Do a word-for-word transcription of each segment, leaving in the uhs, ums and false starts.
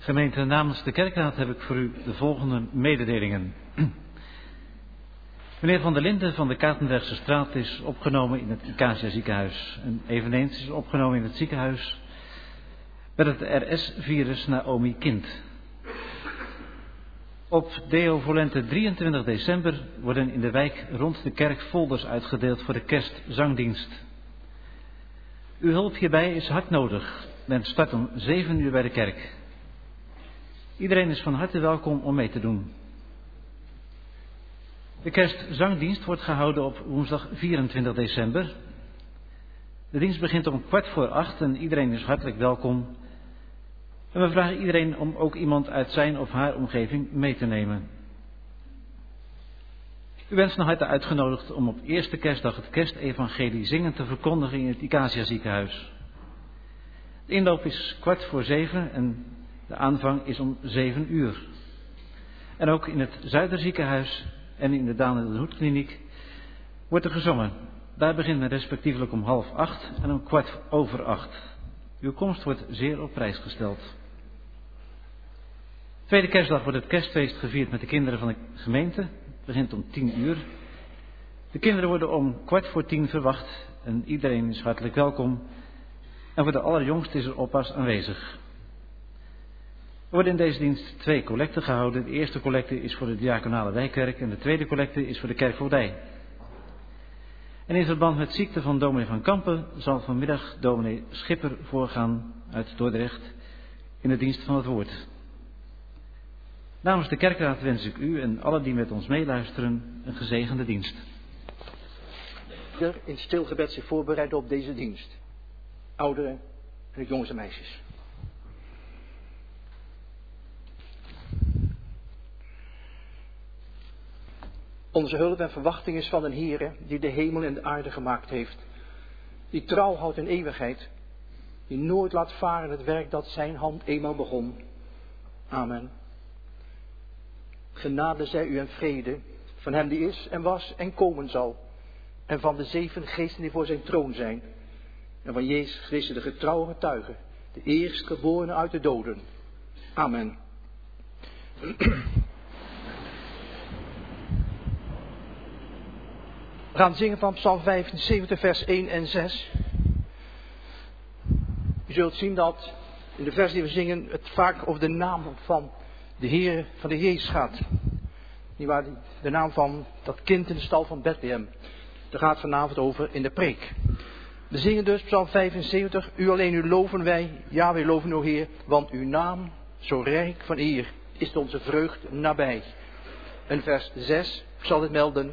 Gemeente, namens de kerkraad heb ik voor u de volgende mededelingen. Meneer Van der Linden van de Katendrechtse straat is opgenomen in het Icacia ziekenhuis. En eveneens is opgenomen in het ziekenhuis met het R S-virus Naomi Kind. Op Deo Volente drieëntwintig december worden in de wijk rond de kerk folders uitgedeeld voor de kerstzangdienst. Uw hulp hierbij is hard nodig. Men start om zeven uur bij de kerk. Iedereen is van harte welkom om mee te doen. De kerstzangdienst wordt gehouden op woensdag vierentwintig december. De dienst begint om kwart voor acht en iedereen is hartelijk welkom. En we vragen iedereen om ook iemand uit zijn of haar omgeving mee te nemen. U bent van harte uitgenodigd om op eerste kerstdag het kerstevangelie zingend te verkondigen in het Icacia ziekenhuis. De inloop is kwart voor zeven en de aanvang is om zeven uur. En ook in het Zuiderziekenhuis en in de Daniel de Hoed kliniek wordt er gezongen. Daar begint men respectievelijk om half acht en om kwart over acht. Uw komst wordt zeer op prijs gesteld. Tweede kerstdag wordt het kerstfeest gevierd met de kinderen van de gemeente. Het begint om tien uur. De kinderen worden om kwart voor tien verwacht en iedereen is hartelijk welkom. En voor de allerjongste is er oppas aanwezig. Er worden in deze dienst twee collecten gehouden. De eerste collecte is voor de diaconale wijkkerk en de tweede collecte is voor de kerkvoogdij. En in verband met ziekte van dominee van Kampen zal vanmiddag dominee Schipper voorgaan uit Dordrecht in de dienst van het woord. Namens de kerkraad wens ik u en alle die met ons meeluisteren een gezegende dienst. In stil gebed zich voorbereiden op deze dienst. Ouderen en jongens en meisjes. Onze hulp en verwachting is van een Heere die de hemel en de aarde gemaakt heeft. Die trouw houdt in eeuwigheid. Die nooit laat varen het werk dat zijn hand eenmaal begon. Amen. Genade zij u en vrede van hem die is en was en komen zal. En van de zeven geesten die voor zijn troon zijn. En van Jezus Christus de getrouwe getuige. De eerstgeborene uit de doden. Amen. We gaan zingen van Psalm vijfenzeventig vers één en zes. U zult zien dat in de vers die we zingen het vaak over de naam van de Heer, van de Jezus gaat. Niet waar, de naam van dat kind in de stal van Bethlehem. Daar gaat het vanavond over in de preek. We zingen dus Psalm vijfenzeventig. U alleen u loven wij, ja wij loven u Heer, want uw naam zo rijk van eer is onze vreugd nabij. En vers zes, ik zal dit melden.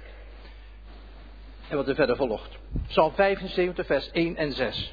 En wat er verder volgt. Psalm vijfenzeventig vers één en zes.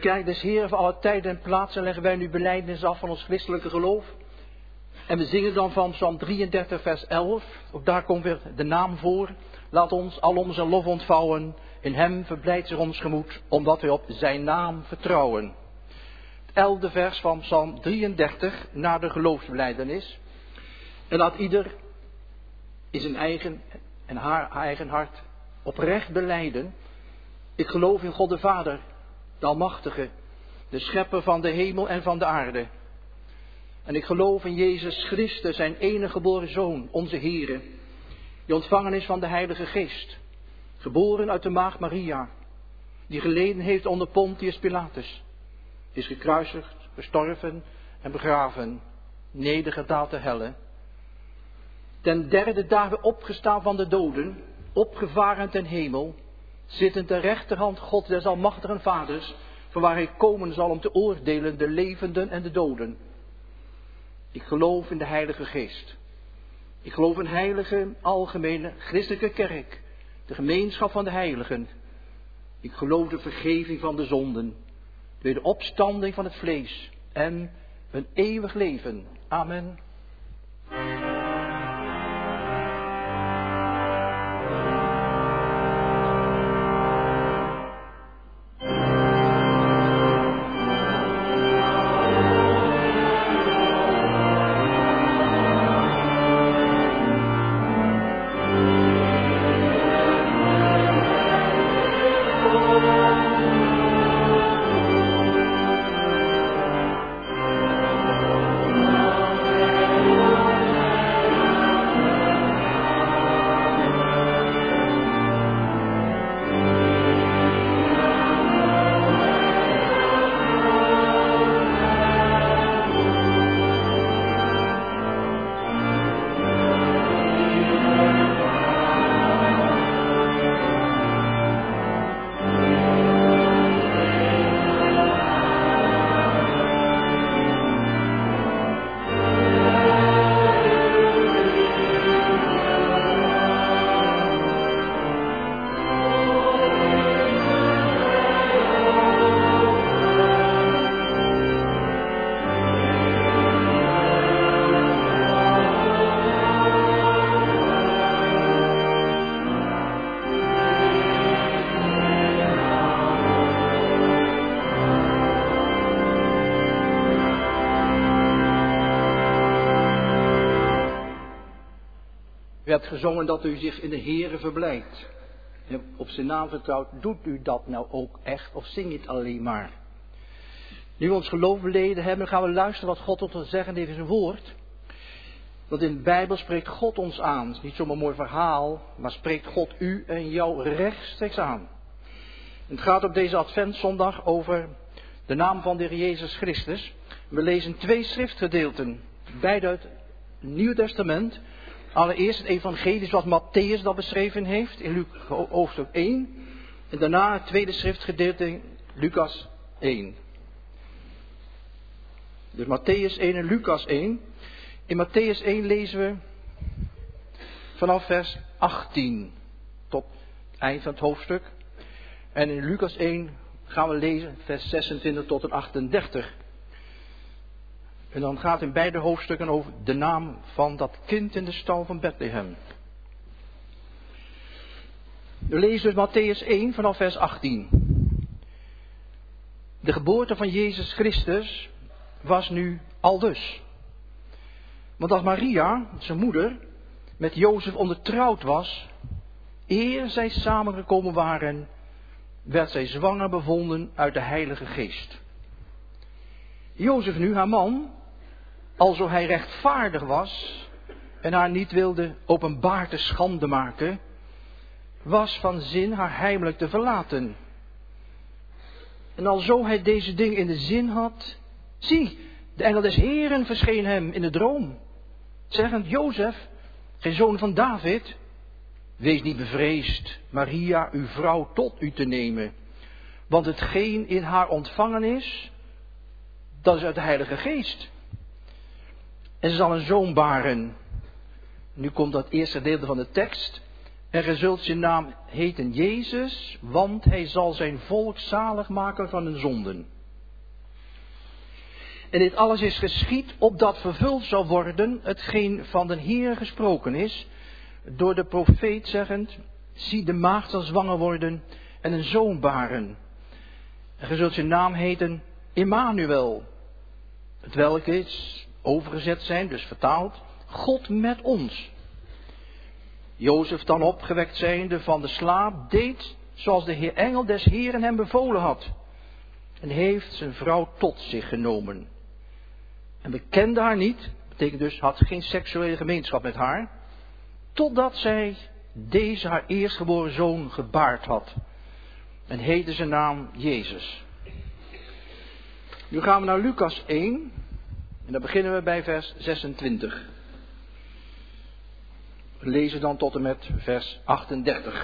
kerk des Heeren voor alle tijden en plaatsen leggen wij nu belijdenis af van ons christelijke geloof. En we zingen dan van Psalm drieëndertig vers elf. Ook daar komt weer de naam voor. Laat ons al onze lof ontvouwen. In hem verblijdt zich ons gemoed, omdat wij op zijn naam vertrouwen. Het elfde vers van Psalm drieëndertig na de geloofsbelijdenis. En laat ieder in zijn eigen en haar eigen hart oprecht belijden. Ik geloof in God de Vader, de Almachtige, de Schepper van de hemel en van de aarde. En ik geloof in Jezus Christus, zijn enige geboren Zoon, onze Heere, die ontvangen is van de Heilige Geest, geboren uit de maagd Maria, die geleden heeft onder Pontius Pilatus, is gekruisigd, gestorven en begraven, nedergedaald te helle. Ten derde dag weer opgestaan van de doden, opgevaren ten hemel, zittend ter rechterhand God des almachtigen Vaders, van waar hij komen zal om te oordelen de levenden en de doden. Ik geloof in de Heilige Geest. Ik geloof in heilige, algemene, christelijke kerk, de gemeenschap van de heiligen. Ik geloof de vergeving van de zonden, de wederopstanding van het vlees en een eeuwig leven. Amen. U hebt gezongen dat u zich in de Heere verblijdt. En op zijn naam vertrouwt. Doet u dat nou ook echt of zing je het alleen maar? Nu we ons geloof beleden hebben, gaan we luisteren wat God tot ons zeggen heeft in zijn woord. Want in de Bijbel spreekt God ons aan. Het is niet zomaar een mooi verhaal, maar spreekt God u en jou rechtstreeks aan. En het gaat op deze Adventszondag over de naam van de Heer Jezus Christus. We lezen twee schriftgedeelten, beide uit het Nieuw Testament. Allereerst het evangelie zoals Matthäus dat beschreven heeft in Luc, hoofdstuk één. En daarna het tweede schriftgedeelte in Lucas één. Dus Matthäus één en Lucas één. In Matthäus één lezen we vanaf vers achttien tot het eind van het hoofdstuk. En in Lucas één gaan we lezen vers zesentwintig tot en achtendertig. En dan gaat in beide hoofdstukken over de naam van dat kind in de stal van Bethlehem. We lezen dus Matthäus één vanaf vers achttien. De geboorte van Jezus Christus was nu aldus. Want als Maria, zijn moeder, met Jozef ondertrouwd was, eer zij samengekomen waren, werd zij zwanger bevonden uit de Heilige Geest. Jozef nu, haar man, alzo hij rechtvaardig was en haar niet wilde openbaar te schande maken, was van zin haar heimelijk te verlaten. En alzo hij deze ding in de zin had, zie, de engel des Heeren verscheen hem in de droom, zeggend, Jozef, geen zoon van David, wees niet bevreesd Maria, uw vrouw, tot u te nemen, want hetgeen in haar ontvangen is, dat is uit de Heilige Geest. En ze zal een zoon baren. Nu komt dat eerste deel van de tekst. En gij zult zijn naam heten Jezus, want hij zal zijn volk zalig maken van hun zonden. En dit alles is geschied opdat vervuld zou worden hetgeen van den Heer gesproken is, door de profeet zeggend, zie de maagd zal zwanger worden en een zoon baren. En ge zult zijn naam heten Immanuel, het welke is overgezet zijn, dus vertaald, God met ons. Jozef dan opgewekt zijnde van de slaap, deed zoals de Heer engel des Heeren hem bevolen had. En heeft zijn vrouw tot zich genomen. En bekende haar niet, betekent dus had geen seksuele gemeenschap met haar, totdat zij deze haar eerstgeboren zoon gebaard had. En heette zijn naam Jezus. Nu gaan we naar Lucas één. En dan beginnen we bij vers zesentwintig. We lezen dan tot en met vers achtendertig.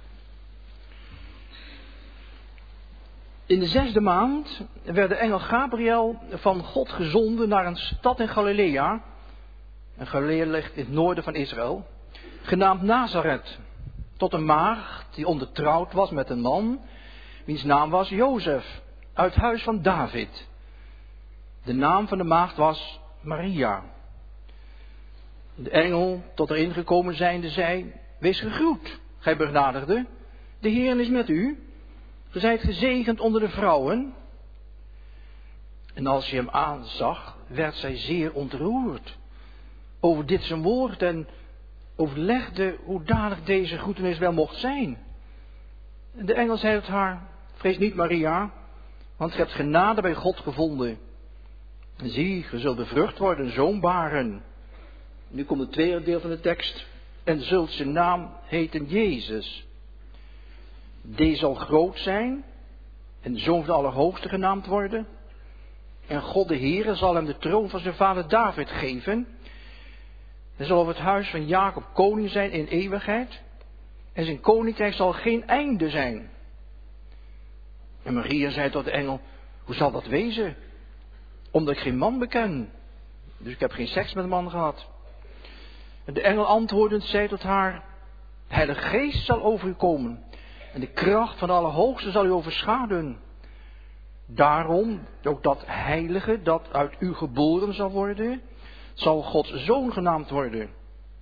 In de zesde maand werd de engel Gabriel van God gezonden naar een stad in Galilea. En Galilea ligt in het noorden van Israël. Genaamd Nazareth. Tot een maagd die ondertrouwd was met een man, wiens naam was Jozef, uit huis van David. De naam van de maagd was Maria. De engel, tot erin gekomen zijnde, zei, wees gegroet, gij begenadigde, de Heer is met u. Ge zijt gezegend onder de vrouwen. En als je hem aanzag, werd zij zeer ontroerd over dit zijn woord en overlegde hoe danig deze groetenis wel mocht zijn. En de engel zei tot haar, vrees niet Maria, want ge hebt genade bij God gevonden. En zie, ge zult bevrucht worden, een zoon baren. Nu komt het tweede deel van de tekst. En zult zijn naam heten Jezus. Deze zal groot zijn en de zoon van de Allerhoogste genaamd worden. En God de Heere zal hem de troon van zijn vader David geven. Hij zal over het huis van Jacob koning zijn in eeuwigheid. En zijn koninkrijk zal geen einde zijn. En Maria zei tot de engel, hoe zal dat wezen? Omdat ik geen man beken. Dus ik heb geen seks met een man gehad. En de engel antwoordend zei tot haar, de Heilige Geest zal over u komen. En de kracht van de Allerhoogste zal u overschaduwen. Daarom, ook dat heilige dat uit u geboren zal worden, zal Gods zoon genaamd worden.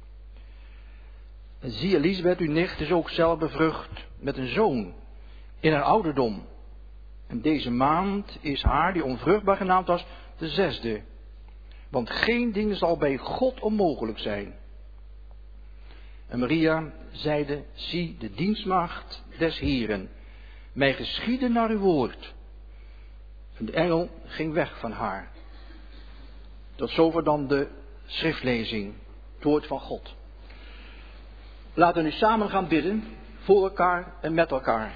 En zie, Elisabeth, uw nicht, is ook zelf bevrucht met een zoon in haar ouderdom. En deze maand is haar, die onvruchtbaar genaamd was, de zesde. Want geen ding zal bij God onmogelijk zijn. En Maria zeide, zie de dienstmaagd des Heeren, mij geschieden naar uw woord. En de engel ging weg van haar. Tot zover dan de schriftlezing, het woord van God. Laten we nu samen gaan bidden, voor elkaar en met elkaar.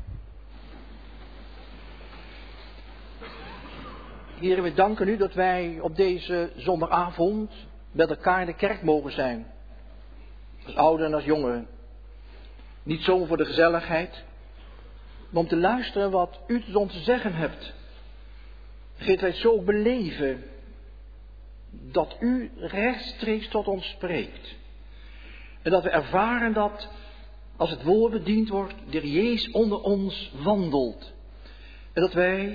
Heren, we danken u dat wij op deze zondagavond met elkaar in de kerk mogen zijn. Als ouderen en als jongeren. Niet zomaar voor de gezelligheid, maar om te luisteren wat u tot ons te zeggen hebt. Geef wij het zo beleven dat u rechtstreeks tot ons spreekt. En dat we ervaren dat als het woord bediend wordt, de Heer Jezus onder ons wandelt. En dat wij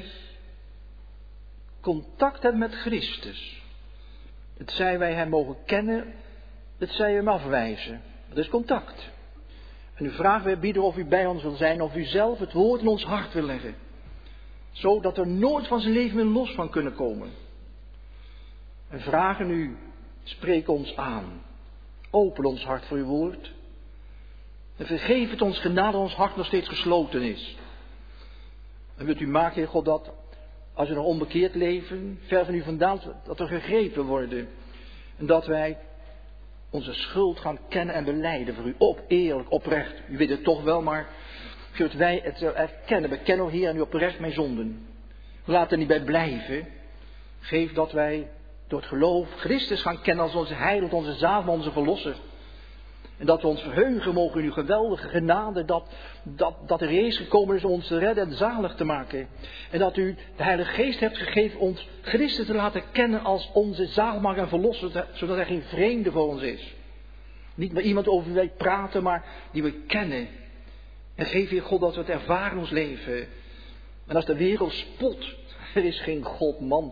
contact hebben met Christus. Het zij wij hem mogen kennen, het zij hem afwijzen. Dat is contact. En u vraagt wij bieden of u bij ons wil zijn, of u zelf het woord in ons hart wil leggen. Zodat we nooit van zijn leven meer los van kunnen komen. En vragen u, spreek ons aan. Open ons hart voor uw woord. En vergeef het ons genade dat ons hart nog steeds gesloten is. En wilt u maken, Heer God, dat als we nog onbekeerd leven, ver van u vandaan, dat we gegrepen worden. En dat wij onze schuld gaan kennen en belijden voor u. Op, eerlijk, oprecht. U weet het toch wel, maar geeft wij het erkennen. Bekennen, o Heer, en u oprecht mijn zonden. Laat er niet bij blijven. Geef dat wij door het geloof Christus gaan kennen als onze heiland, onze zalig, onze verlosser. En dat we ons verheugen mogen in uw geweldige genade, dat, dat, dat er Jezus gekomen is om ons te redden en zalig te maken. En dat u de Heilige Geest hebt gegeven ons Christus te laten kennen als onze zaligmaker en verlosser, zodat er geen vreemde voor ons is. Niet maar iemand over wie wij praten, maar die we kennen. En geef Heer God dat we het ervaren in ons leven. En als de wereld spot, er is geen God man toch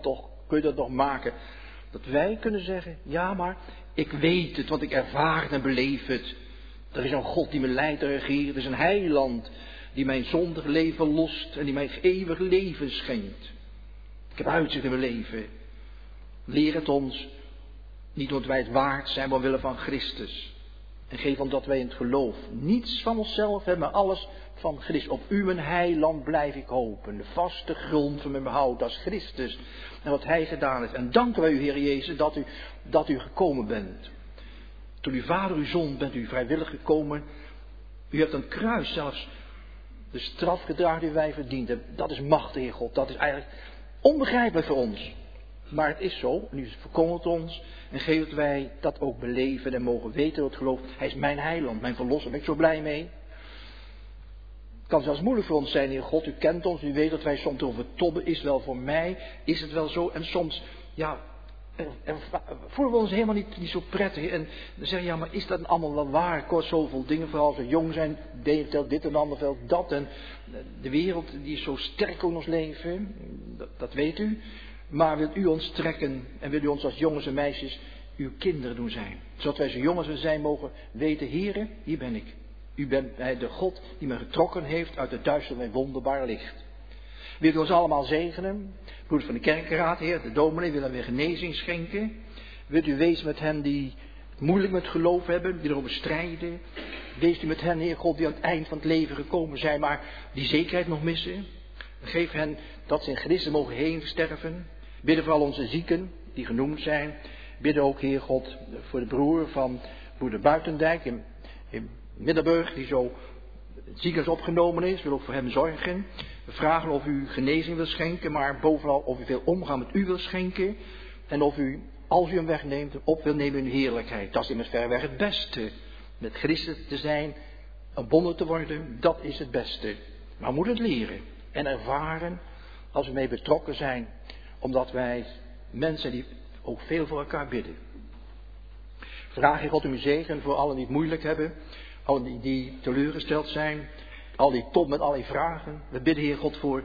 kun je dat nog maken? Dat wij kunnen zeggen, ja maar ik weet het, want ik ervaar het en beleef het. Er is een God die me leidt en regeert. Er is een heiland die mijn zondig leven lost en die mij eeuwig leven schenkt. Ik heb uitzicht in mijn leven. Leer het ons, niet omdat wij het waard zijn, maar omwille van Christus. En geef omdat wij in het geloof niets van onszelf hebben, maar alles van Christus. Op u, mijn heiland, blijf ik hopen. De vaste grond van mijn behoud, dat is Christus. En wat hij gedaan heeft. En danken wij u, Heer Jezus, dat u, dat u gekomen bent. Toen uw vader u zond, bent u vrijwillig gekomen. U hebt een kruis zelfs de straf gedragen die wij verdiend hebben. Dat is machtig, Heer God. Dat is eigenlijk onbegrijpelijk voor ons. Maar het is zo. En u verkondigt ons. En geeft dat wij dat ook beleven en mogen weten door het geloof. Hij is mijn heiland, mijn verlosser. Daar ben ik zo blij mee. Het kan zelfs moeilijk voor ons zijn, Heer God. U kent ons. U weet dat wij soms over tobben. Is wel voor mij. Is het wel zo. En soms, ja, er, er, voelen we ons helemaal niet, niet zo prettig. En dan zeggen we, ja, maar is dat allemaal wel waar? Ik hoor zoveel dingen, vooral als we jong zijn. De ene vertelt dit en de ander vertelt dat. En de wereld die is zo sterk in ons leven. Dat, dat weet u. Maar wilt u ons trekken en wil u ons als jongens en meisjes uw kinderen doen zijn. Zodat wij zo jong als we zijn mogen weten, Heere, hier ben ik. U bent de God die me getrokken heeft uit het duister mijn wonderbaar licht. Wilt u ons allemaal zegenen? Broeders van de kerkenraad, Heer, de dominee wil hem weer genezing schenken. Wilt u wezen met hen die het moeilijk met geloof hebben, die erover strijden. Wees u met hen, Heer God, die aan het eind van het leven gekomen zijn, maar die zekerheid nog missen. Geef hen dat ze in Christus mogen heen sterven. Bidden voor al onze zieken die genoemd zijn. Bidden ook, Heer God, voor de broer van broeder Buitendijk in, in Middelburg, die zo het ziekenhuis opgenomen is. Wil ook voor hem zorgen. We vragen of u genezing wil schenken, maar bovenal of u veel omgaan met u wil schenken. En of u, als u hem wegneemt, op wil nemen in uw heerlijkheid. Dat is immers verreweg het beste. Met Christus te zijn, verbonden te worden, dat is het beste. Maar we moeten het leren en ervaren als we mee betrokken zijn. Omdat wij mensen die ook veel voor elkaar bidden. Vraag je God om uw zegen voor allen die het moeilijk hebben. Allen die, die teleurgesteld zijn. Al die top met al die vragen. We bidden Heer God voor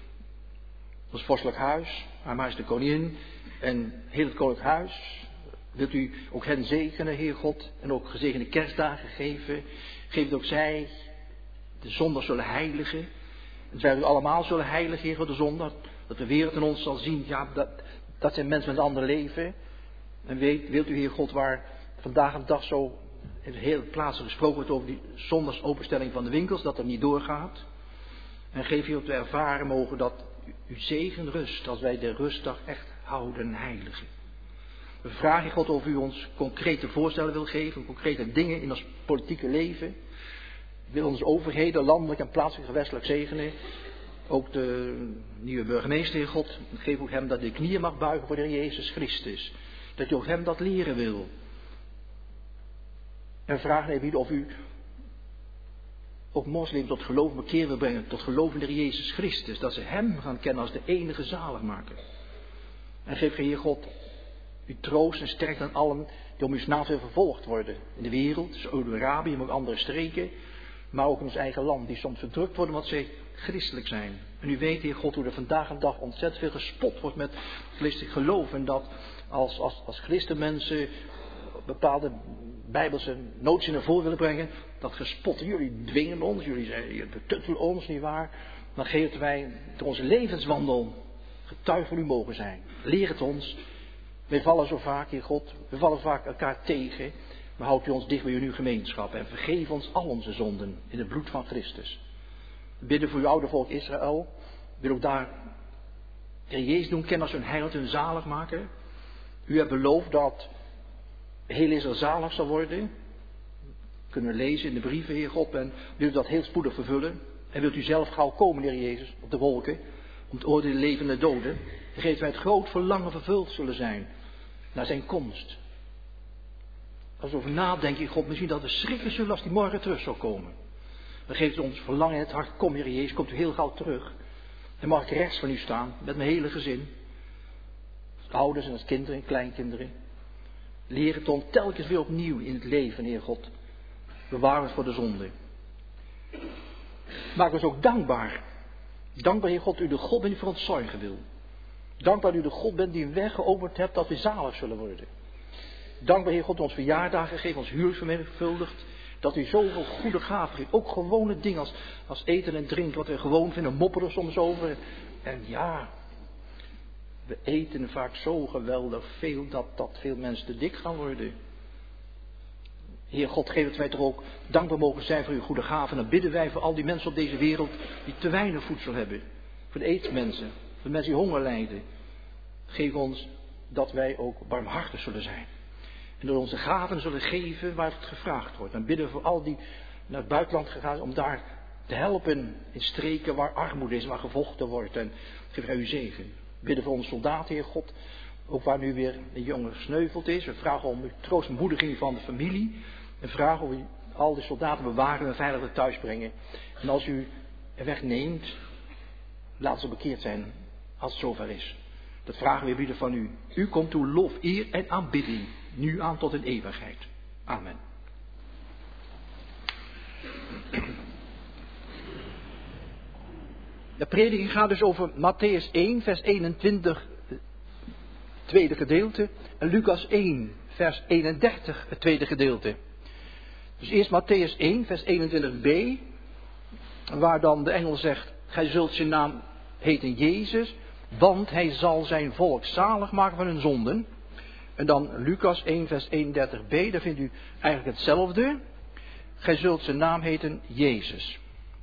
ons vorstelijk huis. Haar Majesteit de Koningin. En heel het koninklijk huis. Wilt u ook hen zegenen, Heer God. En ook gezegende kerstdagen geven. Geef het ook zij de zondag zullen heiligen. En zij u allemaal zullen heiligen, Heer God, de zondag. Dat de wereld in ons zal zien, ja, dat, dat zijn mensen met een ander leven. En weet, wilt u, Heer God, waar vandaag een dag zo in de hele plaatsen gesproken wordt over die zondagsopenstelling van de winkels, dat er niet doorgaat. En geef u dat we ervaren mogen dat uw zegen rust, als wij de rustdag echt houden en heiligen. We vragen God of u ons concrete voorstellen wil geven, concrete dingen in ons politieke leven. Wil onze overheden, landelijk en plaatselijk gewestelijk zegenen. Ook de nieuwe burgemeester, Heer God, geef ook hem dat de knieën mag buigen voor de Heer Jezus Christus. Dat u ook hem dat leren wil. En vraag even of u ook moslims tot geloof bekeer wil brengen. Tot geloof in de Heer Jezus Christus. Dat ze hem gaan kennen als de enige zaligmaker. En geef Heer God u troost en sterkte aan allen die om uw naam willen vervolgd worden. In de wereld, Saudi-Arabië, maar ook andere streken. Maar ook in ons eigen land, die soms verdrukt worden omdat ze christelijk zijn. En u weet, Heer God, hoe er vandaag een dag ontzettend veel gespot wordt met christelijk geloof. En dat als, als, als christenmensen bepaalde bijbelse noties naar voren willen brengen, dat gespot, jullie dwingen ons, jullie betuttelen ons, nietwaar. Dan geven wij door onze levenswandel getuige van u mogen zijn. Leer het ons. We vallen zo vaak, Heer God, we vallen vaak elkaar tegen. Maar houd u ons dicht bij uw gemeenschap en vergeef ons al onze zonden in het bloed van Christus. We bidden voor uw oude volk Israël. We willen ook daar de Jezus doen kennen als hun heiland en zalig maken. U hebt beloofd dat heel Israël zalig zal worden. Kunnen we lezen in de brieven, Heer God. En wilt u dat heel spoedig vervullen. En wilt u zelf gauw komen, Heer Jezus, op de wolken. Om te oordelen levende doden. En geeft wij het groot verlangen vervuld zullen zijn. Naar zijn komst. Als we over nadenken, God, misschien dat we schrikken zullen als die morgen terug zal komen. Dan geeft u ons verlangen in het hart. Kom, Heer Jezus, komt u heel gauw terug. Dan mag ik rechts van u staan, met mijn hele gezin. Als ouders en als kinderen en kleinkinderen. Leer het ons telkens weer opnieuw in het leven, Heer God. Bewaar het voor de zonde. Maak ons ook dankbaar. Dankbaar, Heer God, u de God bent die voor ons zorgen wil. Dankbaar dat u de God bent die een weg geopend hebt dat we zalig zullen worden. Dankbaar, Heer God, ons verjaardagen geeft, ons huwelijk vermenigvuldigt. Dat u zoveel goede gaven geeft. Ook gewone dingen als, als eten en drinken, wat we gewoon vinden, mopperen soms over. En ja, we eten vaak zo geweldig veel dat, dat veel mensen te dik gaan worden. Heer God, geef dat wij toch ook dankbaar mogen zijn voor uw goede gaven. En dan bidden wij voor al die mensen op deze wereld die te weinig voedsel hebben. Voor de aidsmensen, voor de mensen die honger lijden. Geef ons dat wij ook barmhartig zullen zijn. En door onze gaven zullen geven waar het gevraagd wordt. En bidden we voor al die naar het buitenland gegaan zijn om daar te helpen in streken waar armoede is, waar gevochten wordt. En geef wij uw zegen. Bidden voor onze soldaten, Heer God. Ook waar nu weer een jongen gesneuveld is. We vragen om uw troost en bemoediging van de familie. En vragen of u al die soldaten bewaren en veilig weer thuis brengen. En als u er wegneemt, laat ze bekeerd zijn als het zover is. Dat vragen we bieden van u. U komt uw lof, eer en aanbidding. Nu aan tot in eeuwigheid. Amen. De prediking gaat dus over Matthäus één, vers eenentwintig, het tweede gedeelte. En Lucas één, vers eenendertig, het tweede gedeelte. Dus eerst Matthäus één, vers eenentwintig b. Waar dan de engel zegt, gij zult zijn naam heten Jezus, want hij zal zijn volk zalig maken van hun zonden. En dan Lucas één, vers eenendertig b, daar vindt u eigenlijk hetzelfde. Gij zult zijn naam heten Jezus.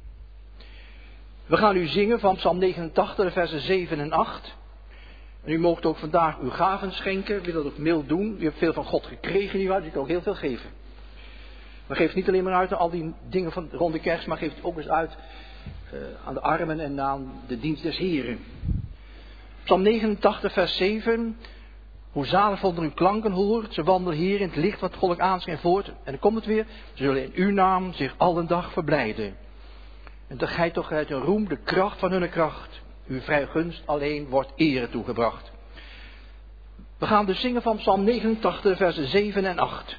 We gaan u zingen van Psalm negenentachtig, de versen zeven en acht. En u moogt ook vandaag uw gaven schenken, wil dat ook mild doen. U hebt veel van God gekregen, nietwaar? Dus u kan ook heel veel geven. Maar geef niet alleen maar uit aan al die dingen van rond de kerst, maar geef het ook eens uit uh, aan de armen en aan de dienst des Heren. Psalm negenentachtig, vers zeven. Hoe zalig vond er uw klanken hoort. Ze wandelen hier in het licht wat volk aanschijnt voort. En dan komt het weer. Ze zullen in uw naam zich alle dag verblijden. En dat gij toch uit een roem de kracht van hun kracht. Uw vrije gunst alleen wordt ere toegebracht. We gaan dus zingen van Psalm negenentachtig, versen zeven en acht.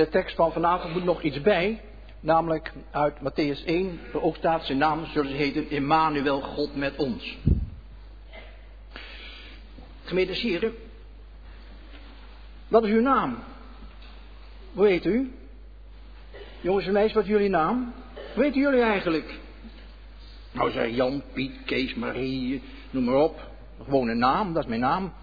de tekst van vanavond moet nog iets bij. Namelijk uit Mattheüs één, waar ook staat, zijn naam zullen ze heten Emmanuel, God met ons. Gemeente Sieren, wat is uw naam? Hoe heet u? Jongens en meisjes, wat is jullie naam? Hoe weten jullie eigenlijk? Nou, zeg Jan, Piet, Kees, Marie, noem maar op. Gewoon een naam, dat is mijn naam.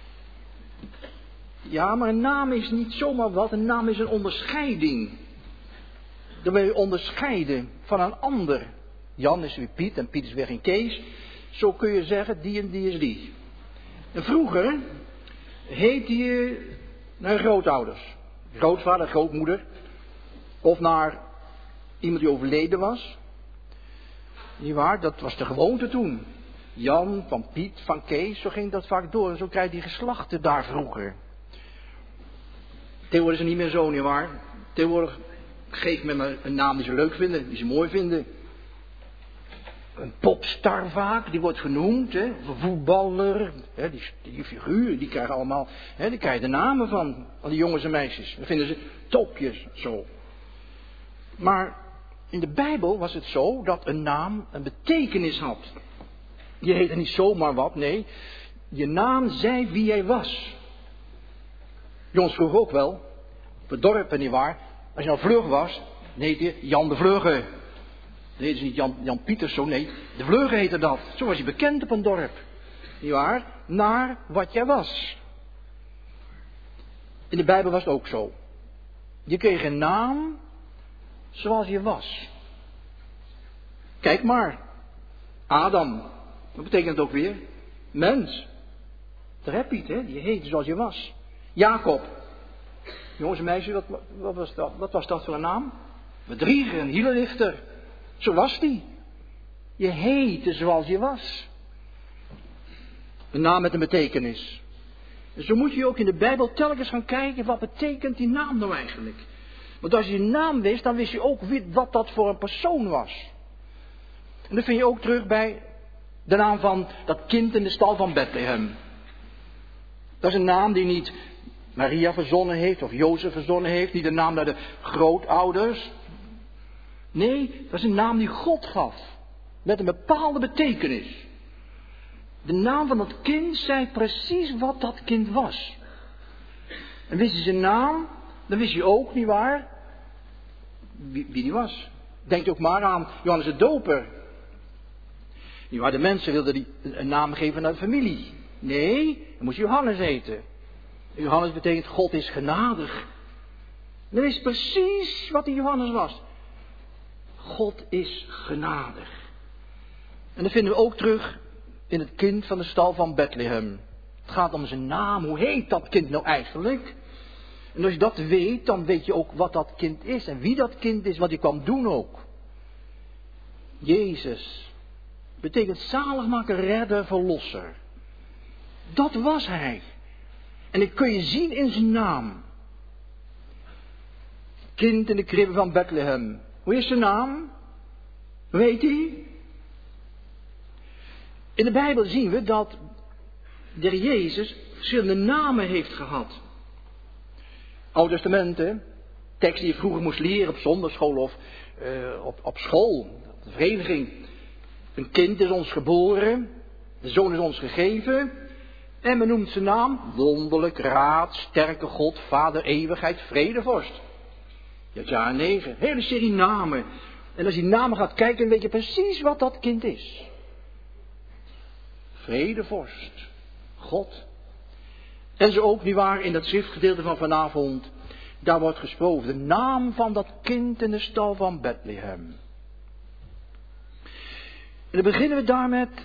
Ja, maar een naam is niet zomaar wat. Een naam is een onderscheiding. Dan wil je onderscheiden van een ander. Jan is weer Piet en Piet is weer geen Kees. Zo kun je zeggen, die en die is die. En vroeger heette je naar grootouders. Grootvader, grootmoeder. Of naar iemand die overleden was. Niet waar, dat was de gewoonte toen. Jan, van Piet, van Kees, zo ging dat vaak door. En zo krijg je die geslachten daar vroeger. Tegenwoordig is het niet meer zo, nietwaar? Tegenwoordig geef men een naam die ze leuk vinden, die ze mooi vinden. Een popstar vaak, die wordt genoemd, hè? Een voetballer, hè? Die, die figuren, die krijgen allemaal, hè? Die krijgen de namen van, van die jongens en meisjes. Dat vinden ze topjes, zo. Maar in de Bijbel was het zo dat een naam een betekenis had. Je heette niet zomaar wat, nee. Je naam zei wie jij was. Jongens vroeger ook wel. Op het dorp, nietwaar. Als je nou vlug was, dan heette je Jan de Vlugge. Dan heette ze niet Jan, Jan Pieterszoon, nee. De Vlugge heette dat. Zo was je bekend op een dorp. Nietwaar? Naar wat jij was. In de Bijbel was het ook zo. Je kreeg een naam zoals je was. Kijk maar. Adam. Wat betekent het ook weer? Mens. Daar heb je het, hè? Je heette zoals je was. Jacob. Jongens en meisjes, wat, wat, was dat? Wat was dat voor een naam? Bedrieger, een hielenlichter. Zo was die. Je heette zoals je was. Een naam met een betekenis. En zo moet je ook in de Bijbel telkens gaan kijken, wat betekent die naam nou eigenlijk? Want als je die naam wist, dan wist je ook wat dat voor een persoon was. En dat vind je ook terug bij de naam van dat kind in de stal van Bethlehem. Dat is een naam die niet Maria verzonnen heeft of Jozef verzonnen heeft. Niet een naam naar de grootouders. Nee, dat is een naam die God gaf. Met een bepaalde betekenis. De naam van dat kind zei precies wat dat kind was. En wist je zijn naam, dan wist je ook, nietwaar, wie, wie die was. Denk je ook maar aan Johannes de Doper. Nietwaar, de mensen wilden die een naam geven naar de familie. Nee, dan moest Johannes heten. Johannes betekent God is genadig. Dat is precies wat die Johannes was. God is genadig. En dat vinden we ook terug in het kind van de stal van Bethlehem. Het gaat om zijn naam. Hoe heet dat kind nou eigenlijk? En als je dat weet, dan weet je ook wat dat kind is. En wie dat kind is, wat hij kwam doen ook. Jezus. Betekent zaligmaker, redder, verlosser. Dat was hij. En dat kun je zien in zijn naam. Kind in de kribbe van Bethlehem. Hoe is zijn naam? Hoe heet hij? In de Bijbel zien we dat de Heer Jezus verschillende namen heeft gehad. Oude Testament, hè? Tekst die je vroeger moest leren op zondagschool of uh, op, op school, op de vereniging. Een kind is ons geboren, de zoon is ons gegeven. En men noemt zijn naam wonderlijk, raad, sterke God, vader, eeuwigheid, vredevorst. Ja, negen, hele serie namen. En als je die namen gaat kijken, dan weet je precies wat dat kind is. Vredevorst, God. En zo ook niet waar in dat schriftgedeelte van vanavond. Daar wordt gesproken de naam van dat kind in de stal van Bethlehem. En dan beginnen we daar met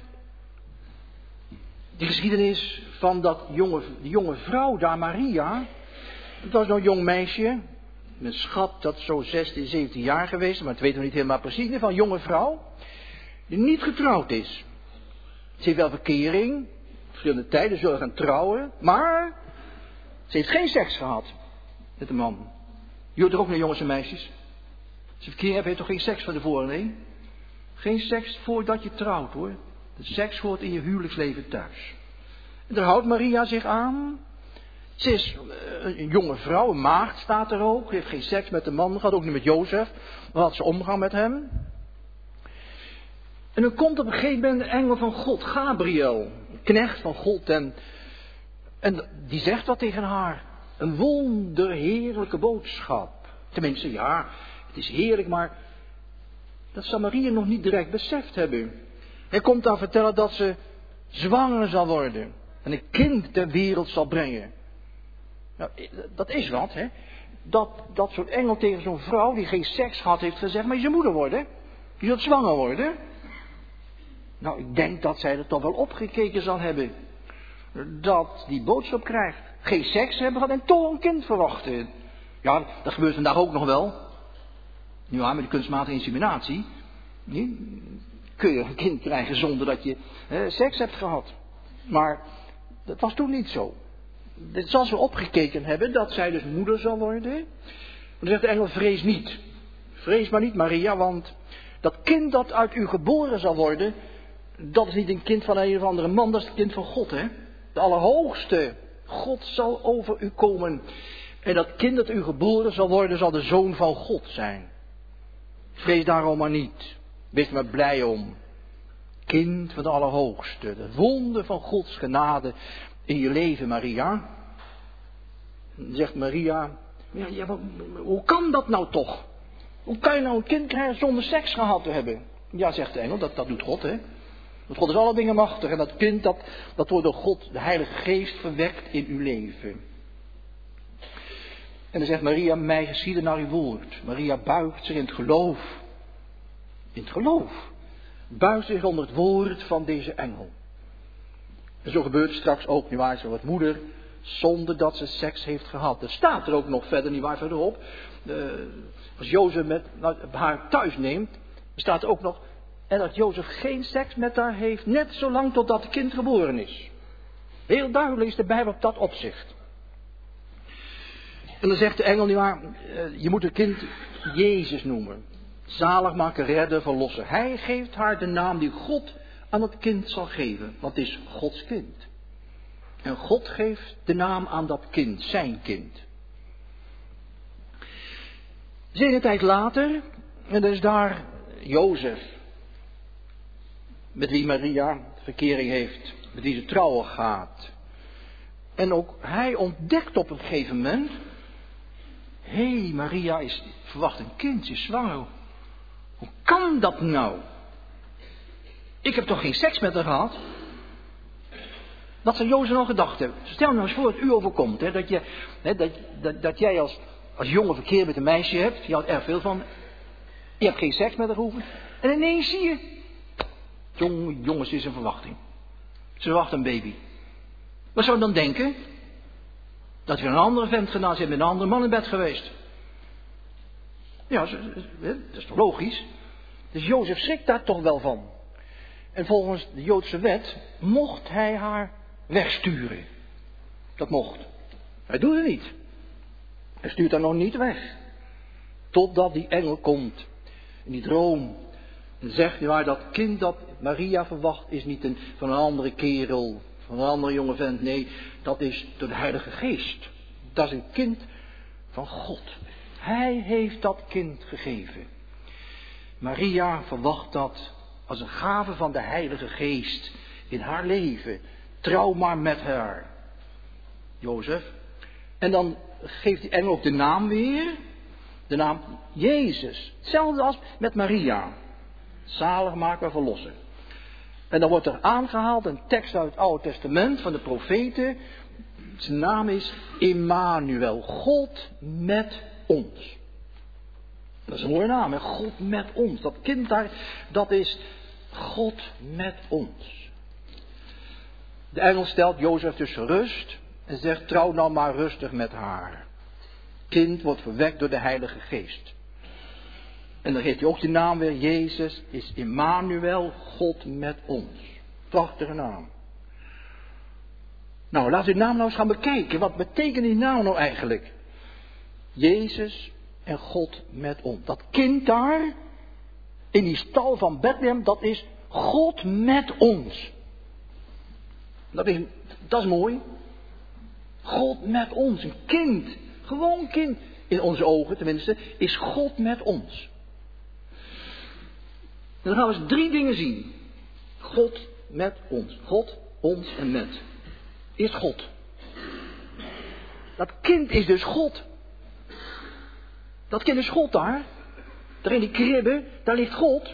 de geschiedenis van dat jonge, die jonge vrouw daar, Maria. Het was nou een jong meisje. Mijn schat, dat zo zestien, zeventien jaar geweest, maar het weten we niet helemaal precies. Van een jonge vrouw die niet getrouwd is. Ze heeft wel verkering, verschillende tijden zullen gaan trouwen, maar ze heeft geen seks gehad met een man. Je hoort er ook naar jongens en meisjes. Als je verkering hebt, heeft toch geen seks van tevoren, nee? Geen seks voordat je trouwt, hoor. De seks hoort in je huwelijksleven thuis. En daar houdt Maria zich aan. Ze is een jonge vrouw, een maagd staat er ook. Ze heeft geen seks met de man, gaat ook niet met Jozef. Maar had ze omgang met hem. En dan komt op een gegeven moment de engel van God, Gabriel. Een knecht van God. En, en die zegt wat tegen haar. Een wonderheerlijke boodschap. Tenminste, ja, het is heerlijk, maar dat zal Maria nog niet direct beseft hebben. Hij komt daar vertellen dat ze zwanger zal worden. En een kind ter wereld zal brengen. Nou, dat is wat, hè. Dat, dat zo'n engel tegen zo'n vrouw die geen seks had heeft gezegd, maar je zult moeder worden. Je zult zwanger worden. Nou, ik denk dat zij er toch wel opgekeken zal hebben. Dat die boodschap krijgt. Geen seks hebben gehad en toch een kind verwachten. Ja, dat gebeurt vandaag ook nog wel. Nu ja, met de kunstmatige inseminatie. Kun je een kind krijgen zonder dat je hè, seks hebt gehad. Maar dat was toen niet zo. Dit zal ze opgekeken hebben dat zij dus moeder zal worden. Dan zegt de engel, vrees niet. Vrees maar niet, Maria, want dat kind dat uit u geboren zal worden, dat is niet een kind van een of andere man, dat is het kind van God, hè. De Allerhoogste. God zal over u komen. En dat kind dat u geboren zal worden, zal de Zoon van God zijn. Vrees daarom maar niet. Wees er maar blij om. Kind van de Allerhoogste. De wonder van Gods genade in je leven, Maria. Dan zegt Maria, ja, ja, maar, hoe kan dat nou toch? Hoe kan je nou een kind krijgen zonder seks gehad te hebben? Ja, zegt de engel, dat, dat doet God, hè. Want God is alle dingen machtig. En dat kind, dat, dat wordt door God, de Heilige Geest, verwekt in uw leven. En dan zegt Maria, mij geschieden naar uw woord. Maria buigt zich in het geloof. In het geloof. Buigt zich onder het woord van deze engel. En zo gebeurt het straks ook, nietwaar, zo wordt moeder, zonder dat ze seks heeft gehad. Er staat er ook nog verder, nietwaar, verderop. De, als Jozef met, nou, haar thuis neemt, staat er ook nog, en dat Jozef geen seks met haar heeft, net zolang totdat het kind geboren is. Heel duidelijk is de Bijbel op dat opzicht. En dan zegt de engel, nietwaar, je moet het kind Jezus noemen. Zaligmaker, redder, verlosser. Hij geeft haar de naam die God aan het kind zal geven. Want het is Gods kind. En God geeft de naam aan dat kind, zijn kind. Zenige tijd later, en dan is daar Jozef, met wie Maria verkering heeft, met wie ze trouwen gaat. En ook hij ontdekt op een gegeven moment, hé, hey, Maria is, verwacht een kind, ze is zwanger. Hoe kan dat nou? Ik heb toch geen seks met haar gehad? Dat zou Jozef al gedacht hebben. Stel nou eens voor dat u overkomt. Hè, dat, je, hè, dat, dat, dat jij als, als jongen verkeer met een meisje hebt. Je houdt erg veel van. Je hebt geen seks met haar gehoeven. En ineens zie je. Jong, jongens, is een verwachting. Ze verwacht een baby. Wat zou je dan denken? Dat je een andere vent gedaan zit met een andere man in bed geweest. Ja, dat is toch logisch? Dus Jozef schrikt daar toch wel van. En volgens de Joodse wet mocht hij haar wegsturen. Dat mocht. Hij doet het niet. Hij stuurt haar nog niet weg. Totdat die engel komt. In die droom. En zegt, ja, dat kind dat Maria verwacht is niet een, van een andere kerel. Van een andere jonge vent. Nee, dat is door de Heilige Geest. Dat is een kind van God. Hij heeft dat kind gegeven. Maria verwacht dat als een gave van de Heilige Geest in haar leven. Trouw maar met haar. Jozef. En dan geeft die engel ook de naam weer. De naam Jezus. Hetzelfde als met Maria. Zaligmaker, verlosser. En dan wordt er aangehaald een tekst uit het Oude Testament van de profeten. Zijn naam is Immanuel. God met ons. Dat is een mooie naam, hè? God met ons. Dat kind daar, dat is God met ons. De engel stelt Jozef dus gerust en zegt, trouw nou maar rustig met haar. Kind wordt verwekt door de Heilige Geest. En dan geeft hij ook de naam weer, Jezus is Immanuel, God met ons. Prachtige naam. Nou, laten we die naam nou eens gaan bekijken. Wat betekent die naam nou eigenlijk? Jezus en God met ons. Dat kind daar, in die stal van Bethlehem, dat is God met ons. Dat is, dat is mooi. God met ons, een kind, gewoon kind. In onze ogen tenminste, is God met ons. Dan gaan we eens drie dingen zien. God met ons. God, ons en met. Eerst God. Dat kind is dus God. Dat kind is God daar. Daar in die kribbe, daar ligt God.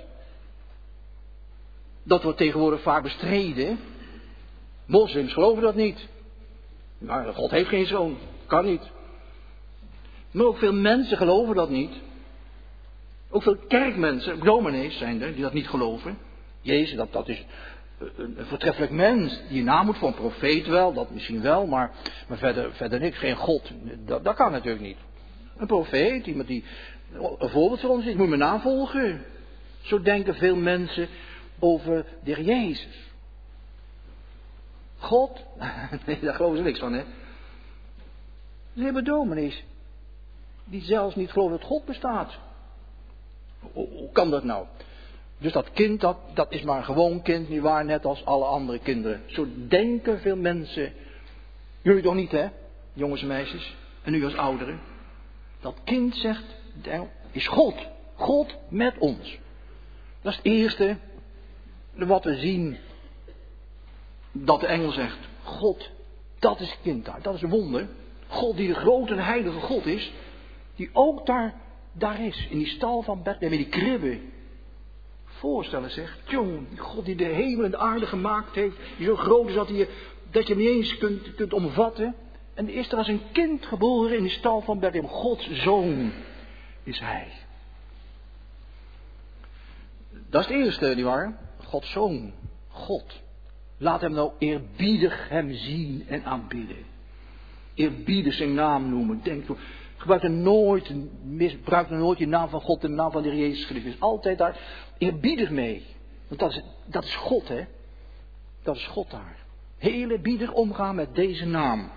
Dat wordt tegenwoordig vaak bestreden. Moslims geloven dat niet. Maar God heeft geen zoon. Kan niet. Maar ook veel mensen geloven dat niet. Ook veel kerkmensen, dominees zijn er, die dat niet geloven. Jezus, dat, dat is een, een voortreffelijk mens. Die naam moet voor een profeet wel, dat misschien wel. Maar, maar verder, verder niks, geen God. Dat, dat kan natuurlijk niet. Een profeet, iemand die een voorbeeld voor ons is, moet me navolgen. Zo denken veel mensen over de Heer Jezus. God, nee, daar geloven ze niks van, hè. Ze hebben dominees die zelfs niet geloven dat God bestaat. Hoe, hoe kan dat nou? Dus dat kind, dat, dat is maar een gewoon kind, nietwaar, net als alle andere kinderen. Zo denken veel mensen. Jullie toch niet, hè, jongens en meisjes, en u als ouderen. Dat kind zegt, is God. God met ons. Dat is het eerste wat we zien. Dat de engel zegt, God, dat is het kind daar. Dat is een wonder. God die de grote en heilige God is. Die ook daar, daar is. In die stal van Bethlehem, in die kribbe. Voorstellen zeg. Tjong, die God die de hemel en de aarde gemaakt heeft. Die zo groot is dat, je, dat je hem niet eens kunt, kunt omvatten. En is er als een kind geboren in die stal van Bethlehem. Gods zoon is hij. Dat is het eerste, nietwaar? Gods zoon. God. Laat hem nou eerbiedig hem zien en aanbidden. Eerbiedig zijn naam noemen. Denk, gebruik er nooit, misbruik er nooit je naam van God en de naam van de Heer Jezus Christus. Is altijd daar eerbiedig mee. Want dat is, dat is God, hè. Dat is God daar. Heel eerbiedig omgaan met deze naam.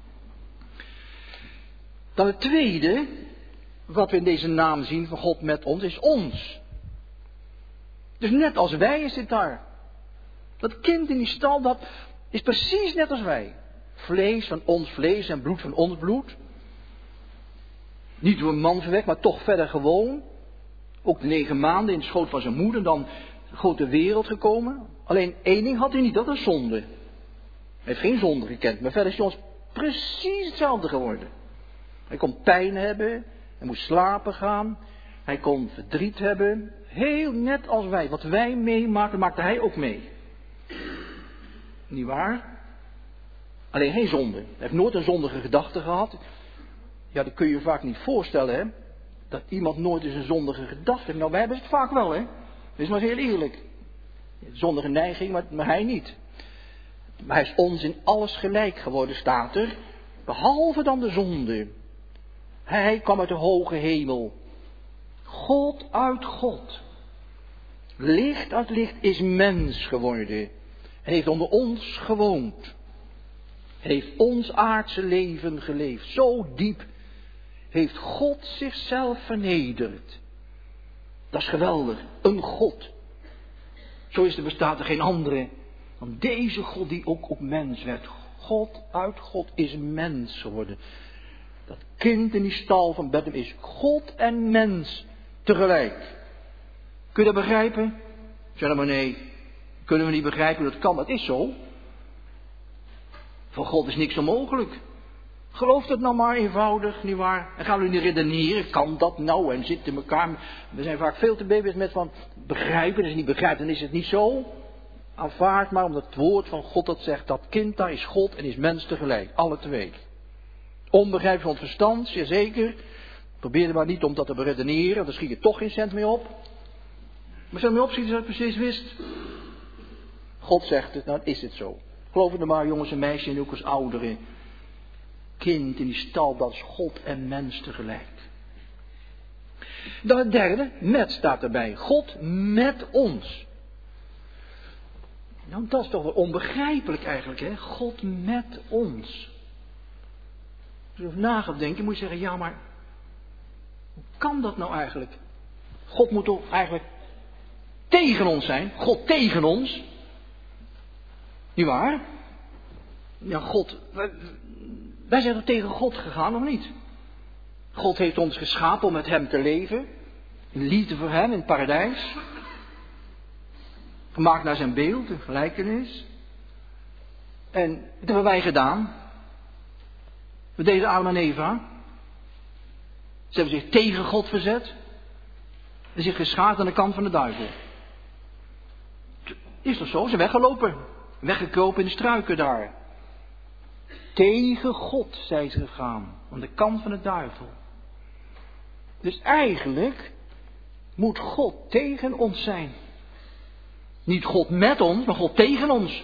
Dan het tweede, wat we in deze naam zien van God met ons, is ons. Dus net als wij is dit daar. Dat kind in die stal, dat is precies net als wij. Vlees van ons vlees en bloed van ons bloed. Niet door een man verwekt, maar toch verder gewoon. Ook de negen maanden in de schoot van zijn moeder, dan de grote wereld gekomen. Alleen één ding had hij niet, dat was zonde. Hij heeft geen zonde gekend, maar verder is hij ons precies hetzelfde geworden. Hij kon pijn hebben, hij moest slapen gaan, hij kon verdriet hebben. Heel net als wij. Wat wij meemaakten, maakte hij ook mee. Niet waar? Alleen geen zonde. Hij heeft nooit een zondige gedachte gehad. Ja, dat kun je je vaak niet voorstellen, hè. Dat iemand nooit eens een zondige gedachte heeft. Nou, wij hebben het vaak wel, hè. Wees maar heel eerlijk. Zondige neiging, maar, maar hij niet. Maar hij is ons in alles gelijk geworden, staat er. Behalve dan de zonde. Hij kwam uit de hoge hemel. God uit God. Licht uit licht is mens geworden. En heeft onder ons gewoond. Heeft ons aardse leven geleefd. Zo diep heeft God zichzelf vernederd. Dat is geweldig. Een God. Zo is er bestaat er geen andere. Want deze God die ook op mens werd. God uit God is mens geworden. Dat kind in die stal van Bethlehem is God en mens tegelijk. Kun je dat begrijpen? Zeg maar nee. Kunnen we niet begrijpen hoe dat kan? Dat is zo. Voor God is niks onmogelijk. Geloof dat nou maar eenvoudig, nietwaar? En gaan we niet redeneren, kan dat nou? En zitten elkaar. We zijn vaak veel te bezig met van begrijpen. Als je niet begrijpt, dan is het niet zo. Aanvaard maar, omdat het woord van God dat zegt, dat kind daar is God en is mens tegelijk. Alle twee. Onbegrijpelijk van het verstand, zeer zeker. Probeer er maar niet om dat te beredeneren, want dan schiet je toch geen cent mee op. Maar zo mee opschieten als je het precies wist. God zegt het, nou is het zo. Geloof het maar, jongens en meisjes en ook als ouderen. Kind in die stal, dat is God en mens tegelijk. Dan het derde, met staat erbij. God met ons. Nou, dat is toch wel onbegrijpelijk eigenlijk, hè? God met ons. Als je over na gaat denken, moet je zeggen, ja, maar hoe kan dat nou eigenlijk? God moet toch eigenlijk tegen ons zijn? God tegen ons? Niet waar? Ja, God, Wij zijn er tegen God gegaan, of niet? God heeft ons geschapen om met hem te leven. In liefde voor hem in het paradijs. Gemaakt naar zijn beeld, een gelijkenis. En wat hebben wij gedaan? We deden Adam en Eva. Ze hebben zich tegen God verzet. En zich geschaard aan de kant van de duivel. Is toch zo? Ze zijn weggelopen. Weggekropen in de struiken daar. Tegen God zijn ze gegaan. Aan de kant van de duivel. Dus eigenlijk moet God tegen ons zijn. Niet God met ons, maar God tegen ons.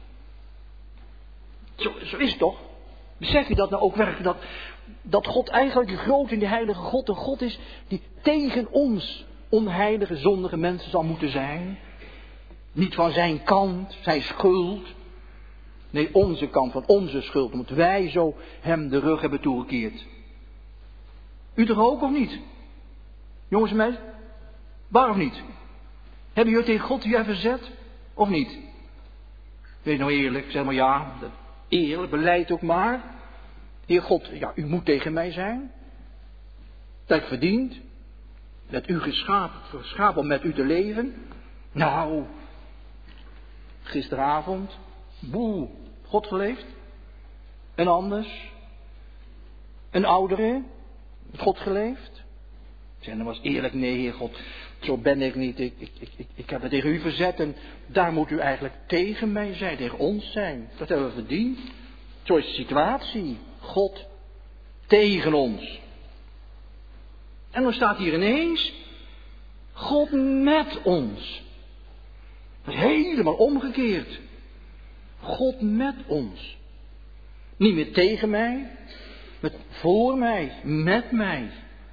Zo, zo is het toch? Besef je dat nou ook werkelijk? Dat, dat God eigenlijk de grote en de heilige God een God is die tegen ons onheilige, zondige mensen zal moeten zijn. Niet van zijn kant, zijn schuld. Nee, onze kant, van onze schuld. Omdat wij zo hem de rug hebben toegekeerd. U toch ook of niet? Jongens en meisjes? Waar of niet? Hebben jullie tegen God hier verzet? Of niet? Wees nou eerlijk, zeg maar ja. Eerlijk, beleid ook maar. Heer God, ja, u moet tegen mij zijn. Dat ik verdient. Dat u geschapen, geschapen om met u te leven. Nou, gisteravond, boe, God geleefd. En anders, een oudere, met God geleefd. Zeg, dat was eerlijk, nee, Heer God, zo ben ik niet. Ik, ik, ik, ik, ik heb het tegen u verzet en daar moet u eigenlijk tegen mij zijn, tegen ons zijn. Dat hebben we verdiend. Zo is de situatie. God tegen ons. En dan staat hier ineens God met ons. Dat is helemaal omgekeerd. God met ons. Niet meer tegen mij, maar voor mij, met mij.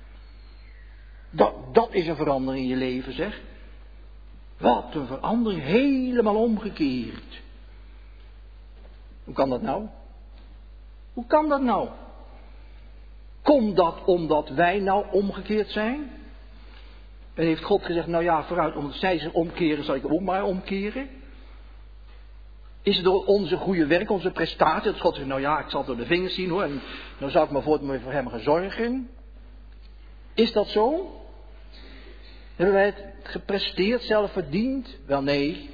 Dat, dat is een verandering in je leven, zeg. Wat een verandering, helemaal omgekeerd. Hoe kan dat nou? Hoe kan dat nou? Komt dat omdat wij nou omgekeerd zijn? En heeft God gezegd, nou ja, vooruit, omdat zij zich omkeren, zal ik ook maar omkeren? Is het door onze goede werk, onze prestatie, dat God zegt, nou ja, ik zal het door de vingers zien hoor, en dan zal ik maar voor, voor hem gaan zorgen? Is dat zo? Hebben wij het gepresteerd, zelf verdiend? Wel nee.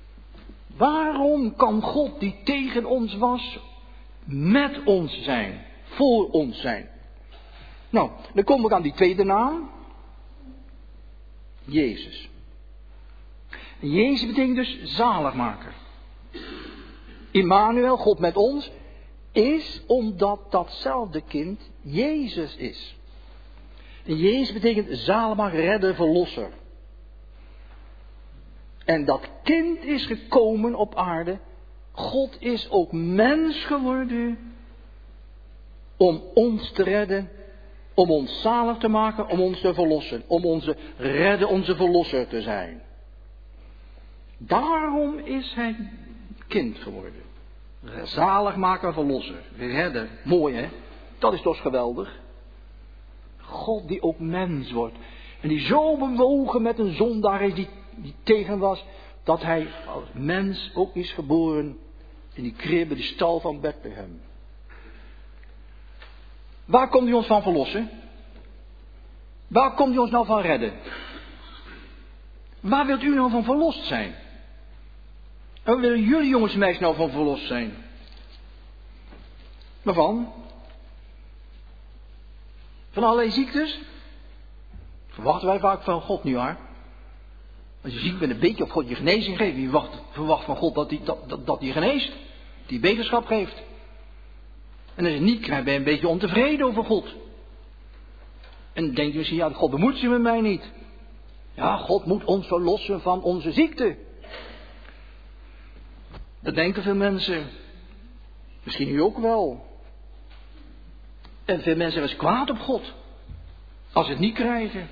Waarom kan God die tegen ons was, met ons zijn, voor ons zijn? Nou, dan komen we aan die tweede naam. Jezus. En Jezus betekent dus zaligmaker. Immanuel, God met ons, is omdat datzelfde kind Jezus is. En Jezus betekent zaligmaker, redder, verlosser. En dat kind is gekomen op aarde. God is ook mens geworden om ons te redden, om ons zalig te maken, om ons te verlossen, om onze redder, onze verlosser te zijn. Daarom is hij kind geworden. Zaligmaker, verlosser, redder. Mooi hè? Dat is toch geweldig? God die ook mens wordt. En die zo bewogen met een zondaar is die, die tegen was, dat hij als mens ook is geboren in die kribbe, die stal van Bethlehem. Waar komt hij ons van verlossen? Waar komt hij ons nou van redden? Waar wilt u nou van verlost zijn? En waar willen jullie jongens en meisjes nou van verlost zijn? Waarvan? Van allerlei ziektes? Verwachten wij vaak van God niet waar? Als je ziek bent, een beetje op God je genezing geeft. Je wacht, verwacht van God dat hij dat, dat, dat die geneest. Die beterschap geeft. En als je het niet krijgt, ben je een beetje ontevreden over God. En dan denk je misschien, ja, God bemoeit zich met mij niet. Ja, God moet ons verlossen van onze ziekte. Dat denken veel mensen. Misschien u ook wel. En veel mensen zijn eens kwaad op God. Als ze het niet krijgen.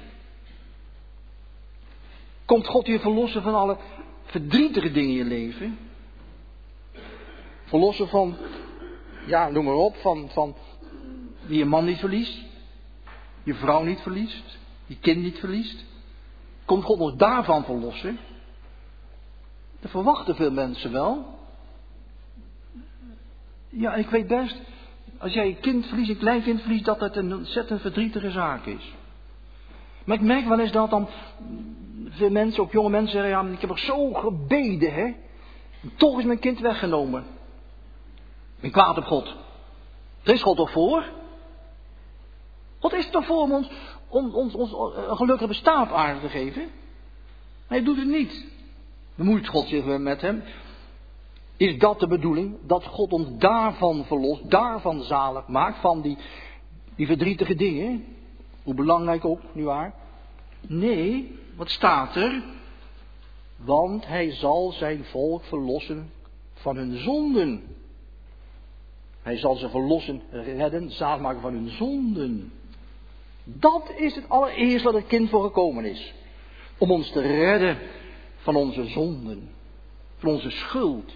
Komt God je verlossen van alle verdrietige dingen in je leven? Verlossen van, ja, noem maar op, van, van die je man niet verliest. Je vrouw niet verliest. Je kind niet verliest. Komt God ons daarvan verlossen? Dat verwachten veel mensen wel. Ja, ik weet best, Als jij je kind verliest, een klein kind verliest, dat het een ontzettend verdrietige zaak is. Maar ik merk wel eens dat dan veel mensen, ook jonge mensen, zeggen, ja, ik heb er zo gebeden, hè. En toch is mijn kind weggenomen. Ik ben kwaad op God. Er is God toch voor? God is er toch voor om ons, om ons, ons een gelukkig bestaan op aarde te geven? Hij doet het niet. Bemoeit God zich met hem? Is dat de bedoeling? Dat God ons daarvan verlost, daarvan zalig maakt, van die, die verdrietige dingen? Hoe belangrijk ook, nietwaar? Nee, wat staat er? Want hij zal zijn volk verlossen van hun zonden. Hij zal ze verlossen, redden, zalig maken van hun zonden. Dat is het allereerst wat het kind voor gekomen is. Om ons te redden van onze zonden. Van onze schuld.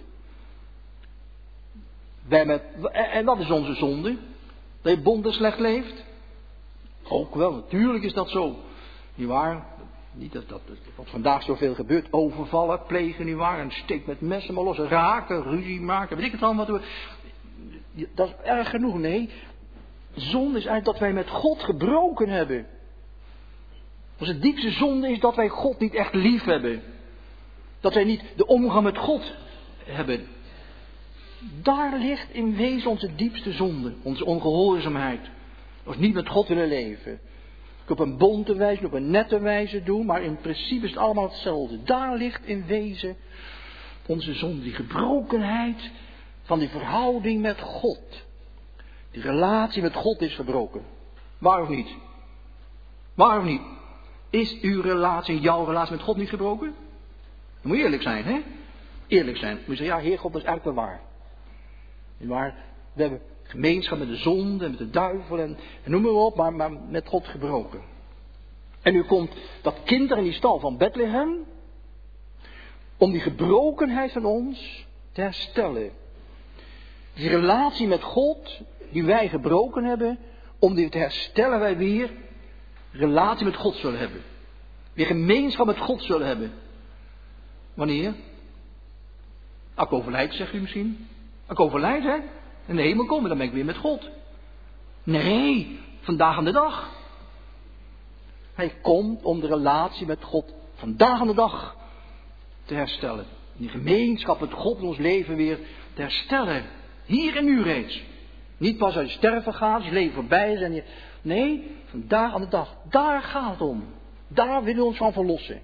Wij met, en wat is onze zonde? Dat je bont en slecht leeft? Ook wel, natuurlijk is dat zo. Niet waar? Niet dat, dat, wat vandaag zoveel gebeurt. Overvallen, plegen, niet waar? En steek met messen maar los. Raken, ruzie maken. Weet ik het allemaal. Wat we, dat is erg genoeg. Nee. Zonde is eigenlijk dat wij met God gebroken hebben. Onze diepste zonde is dat wij God niet echt lief hebben. Dat wij niet de omgang met God hebben. Daar ligt in wezen onze diepste zonde. Onze ongehoorzaamheid. Als niet met God willen leven. Op een bonte wijze, op een nette wijze doen. Maar in principe is het allemaal hetzelfde. Daar ligt in wezen onze zonde. Die gebrokenheid van die verhouding met God. Die relatie met God is verbroken. Waar of niet? Waar of niet? Is uw relatie, jouw relatie met God niet gebroken? Dan moet je eerlijk zijn, hè? Eerlijk zijn. Dan moet je zeggen, ja, Heer God, dat is eigenlijk wel waar. Maar we hebben gemeenschap met de zonde en met de duivel en, en noem maar op, maar, maar met God gebroken. En nu komt dat kind er in die stal van Bethlehem om die gebrokenheid van ons te herstellen. Die relatie met God die wij gebroken hebben, om die te herstellen wij weer relatie met God zullen hebben. Weer gemeenschap met God zullen hebben. Wanneer? Als ik overlijd, zegt u misschien. Als ik overlijd, hè? In de hemel komen, dan ben ik weer met God. Nee, vandaag aan de dag. Hij komt om de relatie met God vandaag aan de dag te herstellen. Die gemeenschap met God in ons leven weer te herstellen. Hier en nu reeds. Niet pas als je sterven gaat, als je leven voorbij is en je... Nee, vandaag aan de dag. Daar gaat het om. Daar willen we ons van verlossen.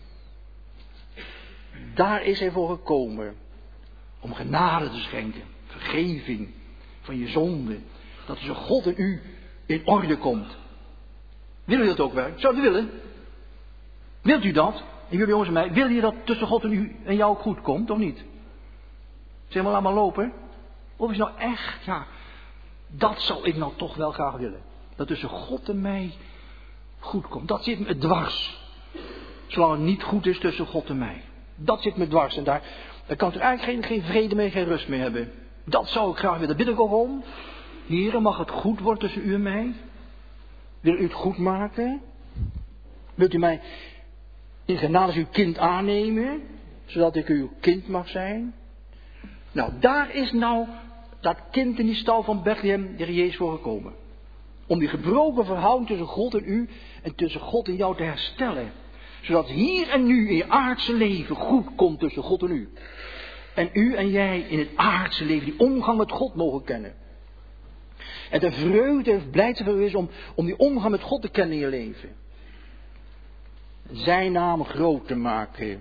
Daar is hij voor gekomen. Om genade te schenken. Vergeving van je zonde. Dat tussen God en u in orde komt. Willen u dat ook wel? Zou u willen? Wilt u dat? En jullie jongens en mij. Wil je dat tussen God en u en jou ook goed komt, of niet? Zeg maar, laat maar lopen. Of is nou echt, ja, dat zou ik nou toch wel graag willen. Dat tussen God en mij goed komt. Dat zit me dwars. Zolang het niet goed is tussen God en mij. Dat zit me dwars. En daar, daar kan ik er eigenlijk geen, geen vrede mee, geen rust mee hebben. Dat zou ik graag willen. Daar bid ik ook om. Heren, mag het goed worden tussen u en mij? Wil u het goed maken? Wilt u mij in genade als uw kind aannemen? Zodat ik uw kind mag zijn? Nou, daar is nou dat kind in die stal van Bethlehem, de Heer Jezus, voor gekomen. Om die gebroken verhouding tussen God en u en tussen God en jou te herstellen. Zodat hier en nu in je aardse leven goed komt tussen God en u. En u en jij in het aardse leven die omgang met God mogen kennen. En de vreugde en blijdschap is om, om die omgang met God te kennen in je leven. Zijn naam groot te maken.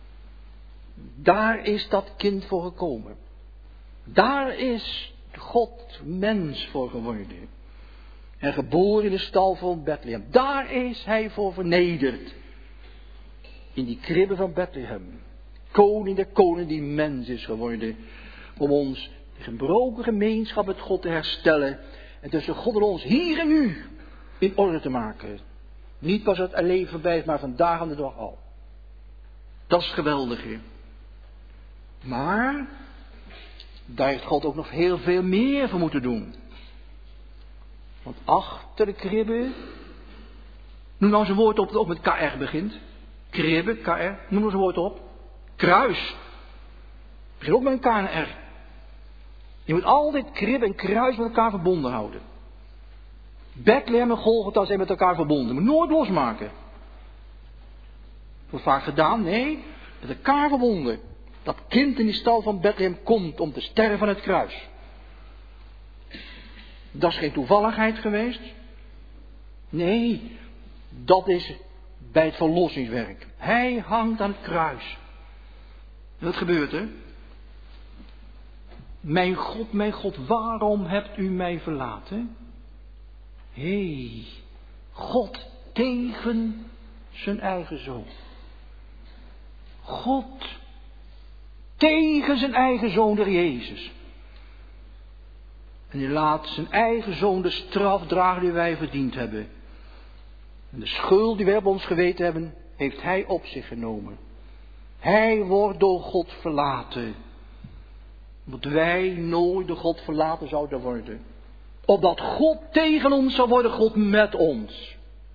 Daar is dat kind voor gekomen. Daar is God mens voor geworden. En geboren in de stal van Bethlehem. Daar is hij voor vernederd. In die kribbe van Bethlehem. Koning der koning die mens is geworden. Om ons de gebroken gemeenschap met God te herstellen. En tussen God en ons hier en nu in orde te maken. Niet pas het leven voorbij is, maar vandaag aan de dag al. Dat is geweldig. He. Maar daar heeft God ook nog heel veel meer voor moeten doen. Want achter de kribbe, noem nou eens een woord op dat ook met K R begint. Kribbe, K R, noem eens een woord op. Kruis. Begint ook met een K en R. Je moet altijd krib en kruis met elkaar verbonden houden. Bethlehem en Golgotha zijn met elkaar verbonden. Je moet nooit losmaken. Wordt vaak gedaan? Nee, met elkaar verbonden. Dat kind in die stal van Bethlehem komt om te sterven aan het kruis. Dat is geen toevalligheid geweest. Nee, dat is bij het verlossingswerk. Hij hangt aan het kruis. En wat gebeurt er? Mijn God, mijn God, waarom hebt u mij verlaten? Hé, hey, God tegen zijn eigen zoon. God tegen zijn eigen zoon, de Jezus. En hij laat zijn eigen zoon de straf dragen die wij verdiend hebben. En de schuld die wij op ons geweten hebben, heeft hij op zich genomen. Hij wordt door God verlaten. Omdat wij nooit door God verlaten zouden worden. Opdat God tegen ons zou worden, God met ons.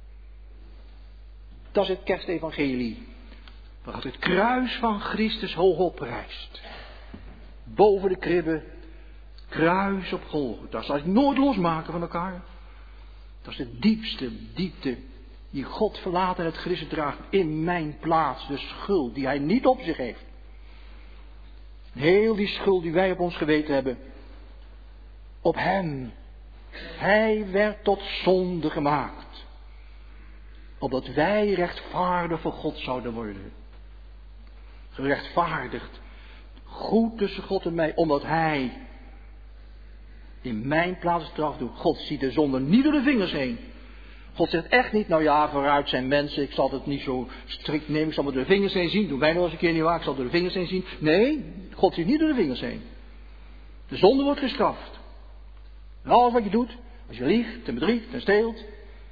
Dat is het kerstevangelie. Waar het kruis van Christus hoog opprijst. Boven de kribben, kruis op Golgotha. Dat zal ik nooit losmaken van elkaar. Dat is de diepste diepte die God verlaten en het Christus draagt in mijn plaats. De schuld die hij niet op zich heeft. Heel die schuld die wij op ons geweten hebben. Op hem. Hij werd tot zonde gemaakt. Opdat wij rechtvaardig voor God zouden worden. Gerechtvaardigd. Goed tussen God en mij. Omdat hij in mijn plaats straf doet. God ziet de zonde niet door de vingers heen. God zegt echt niet, nou ja, vooruit zijn mensen, ik zal het niet zo strikt nemen, ik zal het door de vingers heen zien. Doen wij nog eens een keer niet waar, ik zal het door de vingers heen zien. Nee, God ziet niet door de vingers heen. De zonde wordt gestraft. En alles wat je doet, als je liegt, en bedriegt, en steelt.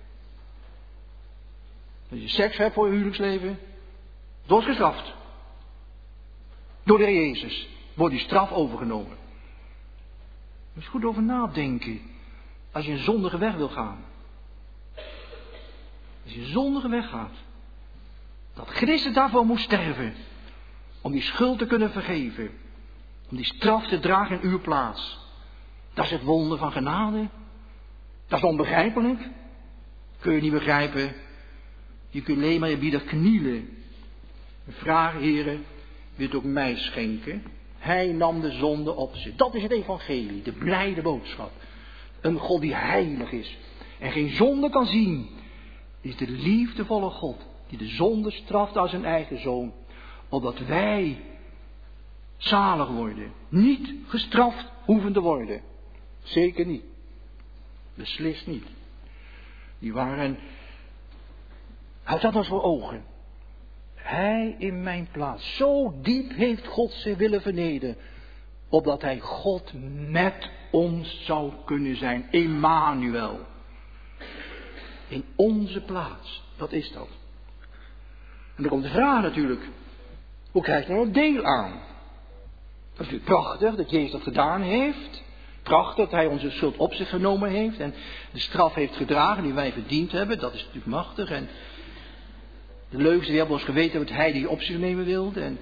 Als je seks hebt voor je huwelijksleven, dat wordt gestraft. Door de Heer Jezus wordt die straf overgenomen. Je moet goed over nadenken. Als je een zondige weg wil gaan. Als je een zondige weg gaat. Dat Christus daarvoor moest sterven. Om die schuld te kunnen vergeven. Om die straf te dragen in uw plaats. Dat is het wonder van genade. Dat is onbegrijpelijk. Kun je niet begrijpen. Je kunt alleen maar je bieden knielen. En vragen, heren, wil het ook mij schenken? Hij nam de zonde op zich. Dat is het evangelie, de blijde boodschap. Een God die heilig is en geen zonde kan zien, is de liefdevolle God die de zonde straft aan zijn eigen zoon, opdat wij zalig worden, niet gestraft hoeven te worden. Zeker niet. Beslist niet. Die waren, houd dat als voor ogen. Hij in mijn plaats. Zo diep heeft God zich willen vernederen. Opdat hij God met ons zou kunnen zijn. Emmanuel. In onze plaats. Wat is dat? En dan komt de vraag natuurlijk. Hoe krijg je er een deel aan? Dat is natuurlijk prachtig dat Jezus dat gedaan heeft. Prachtig dat hij onze schuld op zich genomen heeft. En de straf heeft gedragen die wij verdiend hebben. Dat is natuurlijk machtig. En de leugens die we op ons geweten hebben, het hij die op zich nemen wilde. En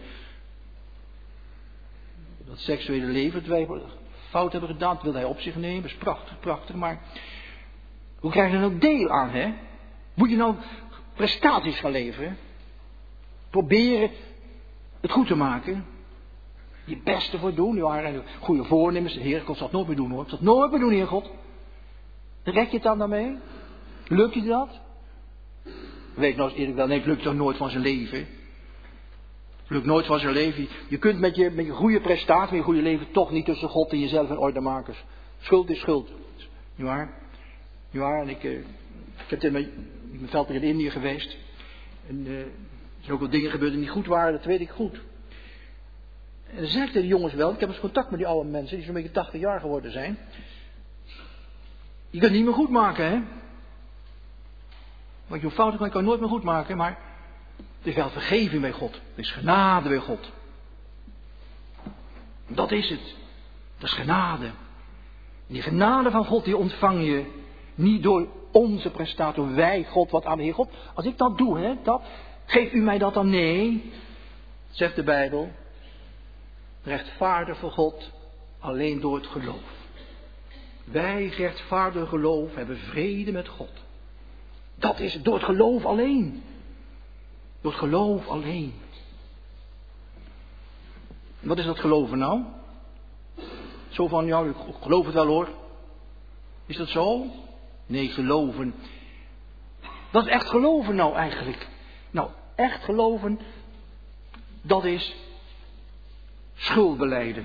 dat seksuele leven dat wij fout hebben gedaan, dat wilde hij op zich nemen. Dat is prachtig, prachtig. Maar hoe krijg je er nou deel aan, hè? Moet je nou prestaties gaan leveren? Proberen het goed te maken? Je beste voor doen? Ja, en goede voornemens. Heer, ik zal het nooit meer doen hoor. Ik zal het nooit meer doen, Heer God. Red je het dan daarmee? Lukt je dat? Weet nou eens eerlijk wel, nee, het lukt toch nooit van zijn leven. Het lukt nooit van zijn leven. Je kunt met je, met je goede prestatie, met je goede leven toch niet tussen God en jezelf in orde maken. Schuld is schuld. Niet waar? Niet waar? En ik, uh, ik heb in mijn, in mijn veld in Indië geweest. En uh, er zijn ook wel dingen gebeurd die niet goed waren, dat weet ik goed. En dan zeg ik tegen de jongens wel, ik heb eens contact met die oude mensen die zo'n beetje tachtig jaar geworden zijn. Je kunt het niet meer goed maken, hè? Want je fout kan je nooit meer goed maken, maar het is wel vergeving bij God. Het is genade bij God. Dat is het. Dat is genade. En die genade van God die ontvang je niet door onze prestatie, door wij God wat aan de Heer God. Als ik dat doe, hè, dat, geeft u mij dat dan? Nee, zegt de Bijbel. Rechtvaardig voor God alleen door het geloof. Wij, gerechtvaardig geloof, hebben vrede met God. Dat is door het geloof alleen. Door het geloof alleen. Wat is dat geloven nou? Zo van, ja, ik geloof het wel hoor. Is dat zo? Nee, geloven. Wat is echt geloven nou eigenlijk? Nou, echt geloven, dat is schuldbelijden.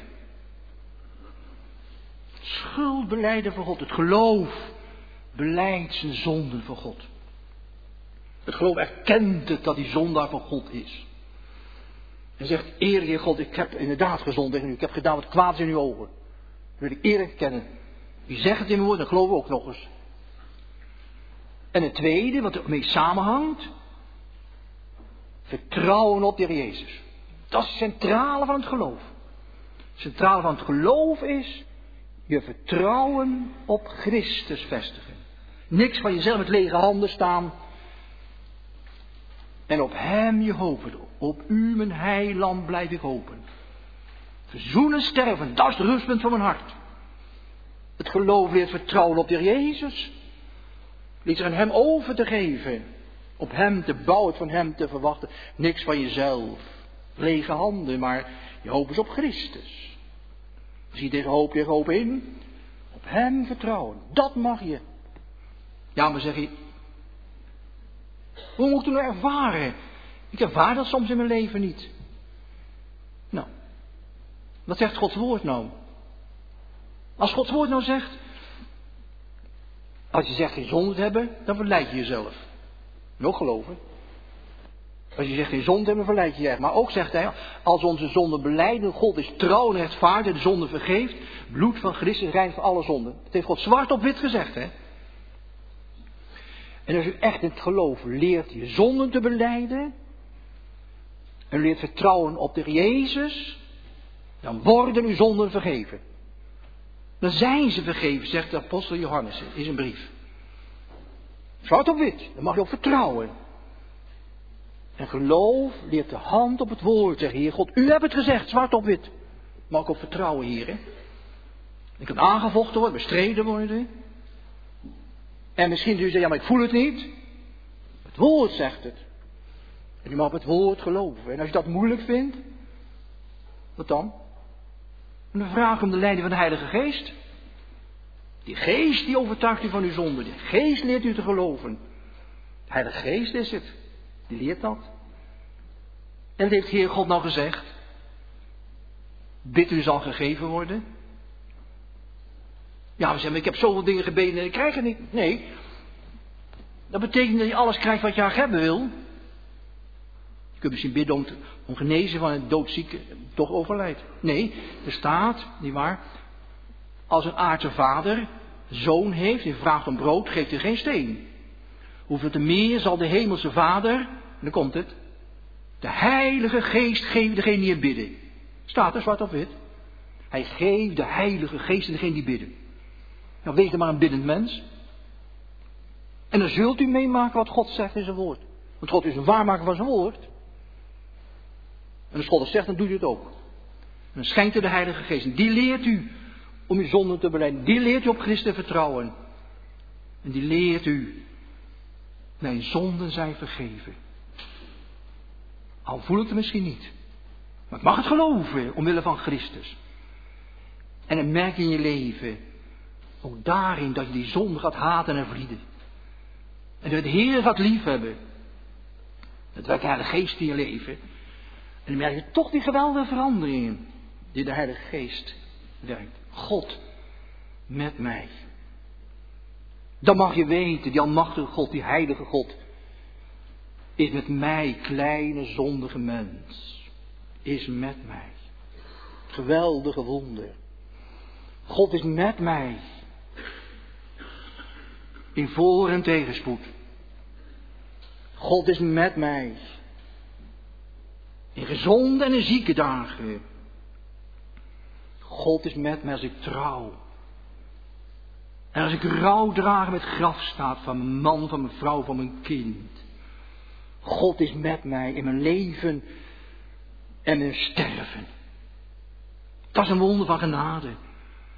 Schuldbelijden voor God. Het geloof belijdt zijn zonden voor God. Het geloof erkent het dat hij zondaar voor God is. En zegt, eer Heer God, ik heb inderdaad gezondigd in u. Ik heb gedaan wat kwaad is in uw ogen. Dat wil ik eerlijk erkennen. Wie zegt het in mijn woord, dan geloven we ook nog eens. En het tweede, wat ermee samenhangt. Vertrouwen op de Heer Jezus. Dat is het centrale van het geloof. Het centrale van het geloof is je vertrouwen op Christus vestigen. Niks van jezelf met lege handen staan. En op hem je hopen. Op u, mijn heiland, blijf ik hopen. Verzoenen, sterven, dat is het rustpunt van mijn hart. Het geloof leert vertrouwen op de Heer Jezus. Leert zich aan hem over te geven. Op hem te bouwen, van hem te verwachten. Niks van jezelf. Lege handen, maar je hoop is op Christus. Zie je tegen hoop, tegen hoop in. Op hem vertrouwen. Dat mag je. Ja, maar zeg je. Hoe moet ik het nou ervaren? Ik ervaar dat soms in mijn leven niet. Nou. Wat zegt Gods woord nou? Als Gods woord nou zegt. Als je zegt geen zonde te hebben, dan verleid je jezelf. Nog geloven. Als je zegt geen zonde hebben, verleid je je echt. Maar ook zegt hij, als onze zonden belijden, God is trouw en rechtvaardig, de zonde vergeeft, bloed van Christus reint van alle zonden. Dat heeft God zwart op wit gezegd, hè. En als u echt in het geloof leert je zonden te belijden, en leert vertrouwen op de Heer Jezus, dan worden uw zonden vergeven. Dan zijn ze vergeven, zegt de apostel Johannes in zijn brief. Zwart op wit, dan mag je op vertrouwen. En geloof leert de hand op het woord, zegt Heer God, u hebt het gezegd, zwart op wit. Mag ik op vertrouwen, Heer, hè? Ik kan aangevochten worden, bestreden worden. En misschien zul je zeggen, ja, maar ik voel het niet. Het woord zegt het. En je mag op het woord geloven. En als je dat moeilijk vindt, wat dan? En dan vraag om de leiding van de Heilige Geest. Die geest die overtuigt u van uw zonde. Die geest leert u te geloven. De Heilige Geest is het. Die leert dat. En wat heeft Heer God nou gezegd? Bid u zal gegeven worden. Ja, we zeggen, maar ik heb zoveel dingen gebeden en ik krijg het niet. Nee. Dat betekent dat je alles krijgt wat je graag hebben wil. Je kunt misschien bidden om, te, om genezen van een doodzieke, toch overlijdt. Nee, er staat, nietwaar, als een aardse vader zoon heeft en vraagt om brood, geeft hij geen steen. Hoeveel te meer zal de hemelse vader, en dan komt het, de Heilige Geest geven degene die hem bidden. Staat er zwart op wit. Hij geeft de Heilige Geest aan degene die bidden. Nou, wees dan maar een biddend mens. En dan zult u meemaken wat God zegt in zijn woord. Want God is een waarmaker van zijn woord. En als God het zegt, dan doet u het ook. En dan schenkt u de Heilige Geest. En die leert u om uw zonden te belijden. Die leert u op Christus te vertrouwen. En die leert u, mijn zonden zijn vergeven. Al voel ik het misschien niet. Maar ik mag het geloven, omwille van Christus. En dan merk je in je leven, ook daarin, dat je die zonde gaat haten en vlieden. En dat je de Heer gaat liefhebben. Dat werkt de Heilige Geest in je leven. En dan merk je toch die geweldige veranderingen die de Heilige Geest werkt. God met mij. Dan mag je weten, die almachtige God, die heilige God, is met mij, kleine zondige mens, is met mij. Geweldige wonder. God is met mij. In voor- en tegenspoed. God is met mij. In gezonde en in zieke dagen. God is met mij als ik trouw. En als ik rouw draag met grafstaat van mijn man, van mijn vrouw, van mijn kind. God is met mij in mijn leven en mijn sterven. Dat is een wonder van genade.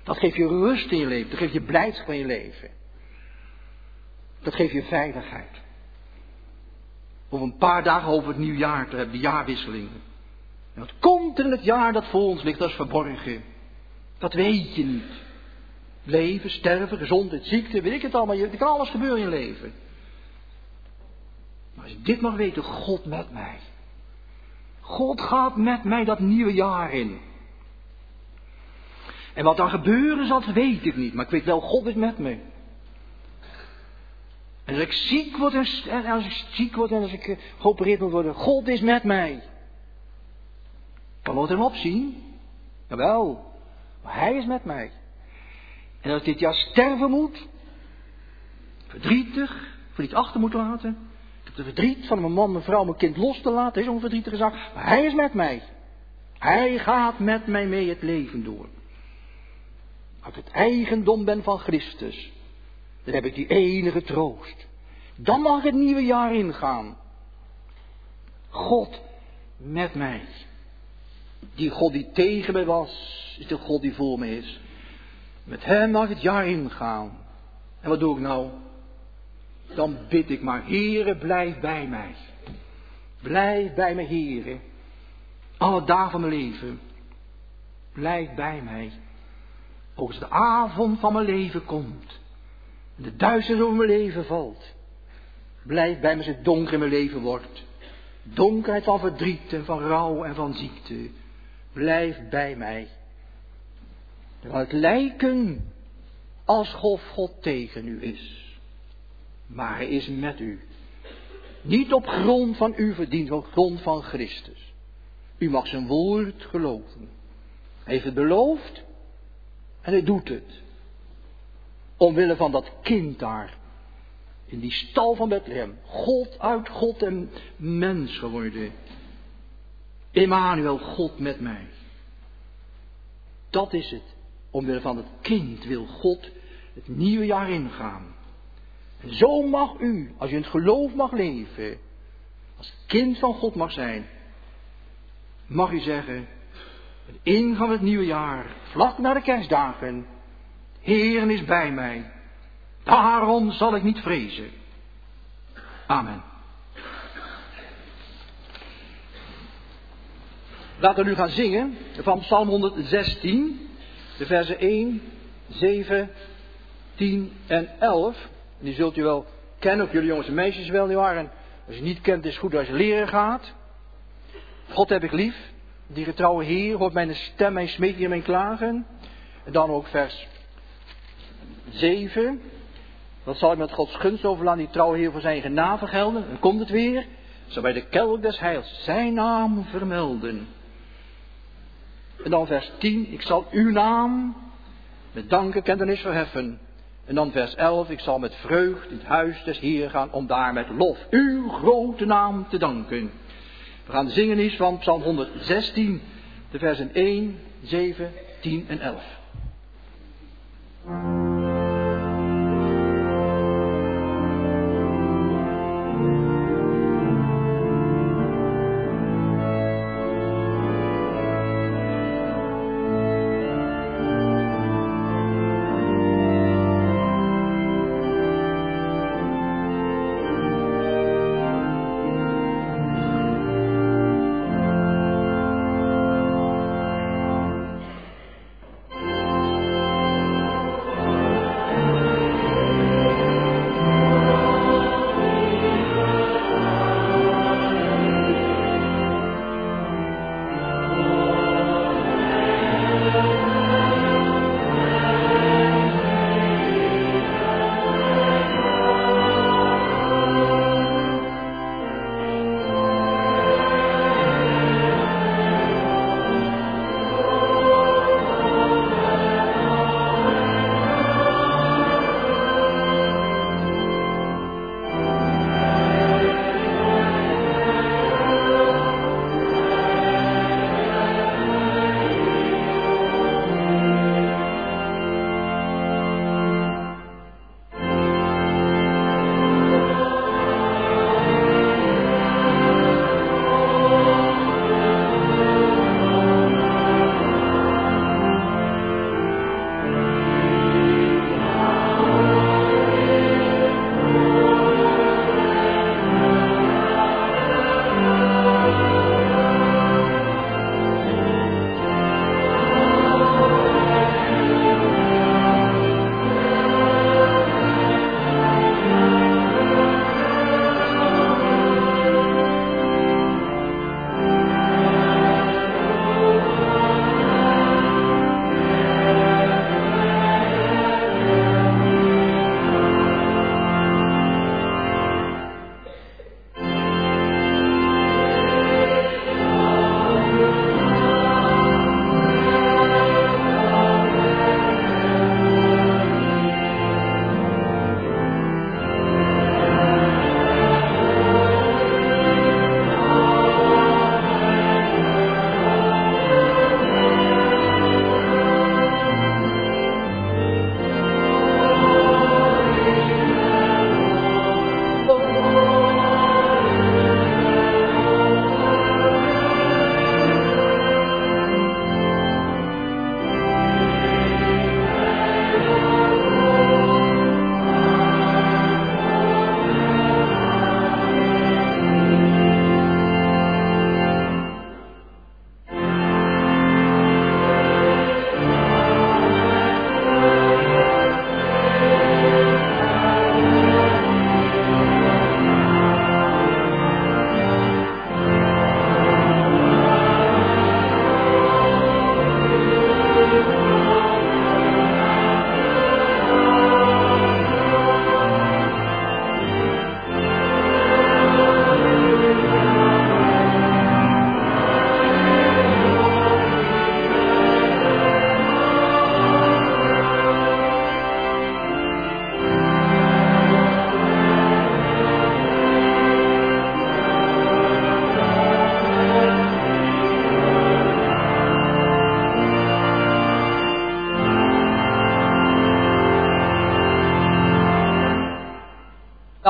Dat geeft je rust in je leven. Dat geeft je blijdschap in je leven. Dat geeft je veiligheid. Over een paar dagen over het nieuwjaar te hebben, de jaarwisseling. En wat komt er in het jaar dat voor ons ligt, dat is verborgen. Dat weet je niet. Leven, sterven, gezondheid, ziekte, weet ik het allemaal. Er kan alles gebeuren in je leven. Maar als je dit mag weten, God met mij. God gaat met mij dat nieuwe jaar in. En wat dan gebeuren zal, dat weet ik niet. Maar ik weet wel, God is met me. En als ik ziek word en als ik ziek word en als ik uh, geopereerd moet worden, God is met mij. Ik kan nooit hem opzien. Jawel. Maar hij is met mij. En als ik dit jaar sterven moet, verdrietig, verdriet achter moet laten. Ik heb de verdriet van mijn man, mijn vrouw, mijn kind los te laten. Is zo'n verdrietige zaak. Maar hij is met mij. Hij gaat met mij mee het leven door. Als ik het eigendom ben van Christus, dan heb ik die enige troost. Dan mag het nieuwe jaar ingaan. God met mij. Die God die tegen mij was, is de God die voor me is. Met hem mag het jaar ingaan. En wat doe ik nou? Dan bid ik maar, Heere, blijf bij mij. Blijf bij mij, Heere. Alle dagen van mijn leven. Blijf bij mij. Ook als de avond van mijn leven komt. En de duisternis over mijn leven valt. Blijf bij me als het donker in mijn leven wordt. Donkerheid van verdriet en van rouw en van ziekte. Blijf bij mij. Dan kan het lijken alsof God tegen u is. Maar hij is met u. Niet op grond van uw verdienst, maar op grond van Christus. U mag zijn woord geloven. Hij heeft het beloofd en hij doet het. Omwille van dat kind daar. In die stal van Bethlehem. God uit God en mens geworden. Emmanuel, God met mij. Dat is het. Omwille van het kind wil God het nieuwe jaar ingaan. En zo mag u, als u in het geloof mag leven, als kind van God mag zijn, mag u zeggen, het ingang van het nieuwe jaar, vlak na de kerstdagen, Heer is bij mij, daarom zal ik niet vrezen. Amen. Laten we nu gaan zingen van Psalm honderdzestien, de versen één, zeven, tien en elf. Die zult u wel kennen, ook jullie jongens en meisjes wel, nietwaar? En als je niet kent, is het goed als je leren gaat. God heb ik lief, die getrouwe Heer, hoort mijn stem, mijn smeken en mijn klagen. En dan ook vers zeven. Dat zal ik met Gods gunst overlaten, die trouwe Heer voor zijn genade gelden. Dan komt het weer, zal bij de kelk des heils zijn naam vermelden. En dan vers tien, ik zal uw naam met dankenkentenis verheffen. En dan vers elf, ik zal met vreugd in het huis des Heeren gaan om daar met lof uw grote naam te danken. We gaan zingen eens van Psalm honderdzestien, de versen één, zeven, tien en elf.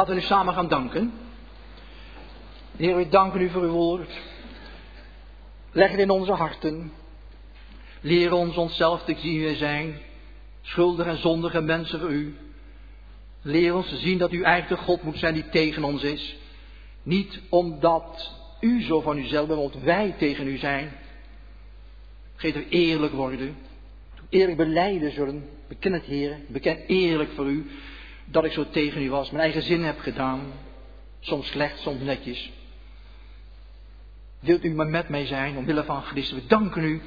Laten we nu samen gaan danken. Heer, we danken u voor uw woord. Leg het in onze harten. Leer ons onszelf te zien wie wij zijn. Schuldige en zondige mensen voor u. Leer ons te zien dat u eigenlijk de God moet zijn die tegen ons is. Niet omdat u zo van uzelf bent, omdat wij tegen u zijn. Geef dat we eerlijk worden. Eerlijk belijden zullen. Beken het, Heer. Beken eerlijk voor u dat ik zo tegen u was. Mijn eigen zin heb gedaan. Soms slecht, soms netjes. Wilt u maar met mij zijn, omwille van Christus. We danken u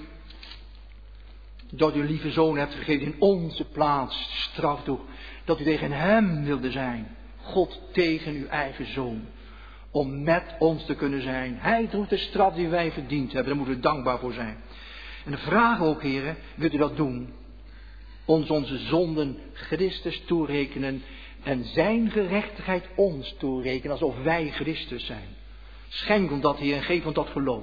dat u uw lieve zoon hebt gegeven in onze plaats. Straf toe. Dat u tegen hem wilde zijn. God tegen uw eigen zoon. Om met ons te kunnen zijn. Hij droeg de straf die wij verdiend hebben. Daar moeten we dankbaar voor zijn. En de vraag ook, heren, wilt u dat doen? Ons onze zonden Christus toerekenen. En zijn gerechtigheid ons toerekenen. Alsof wij Christus zijn. Schenk ons dat, Heer, en geef ons dat geloof.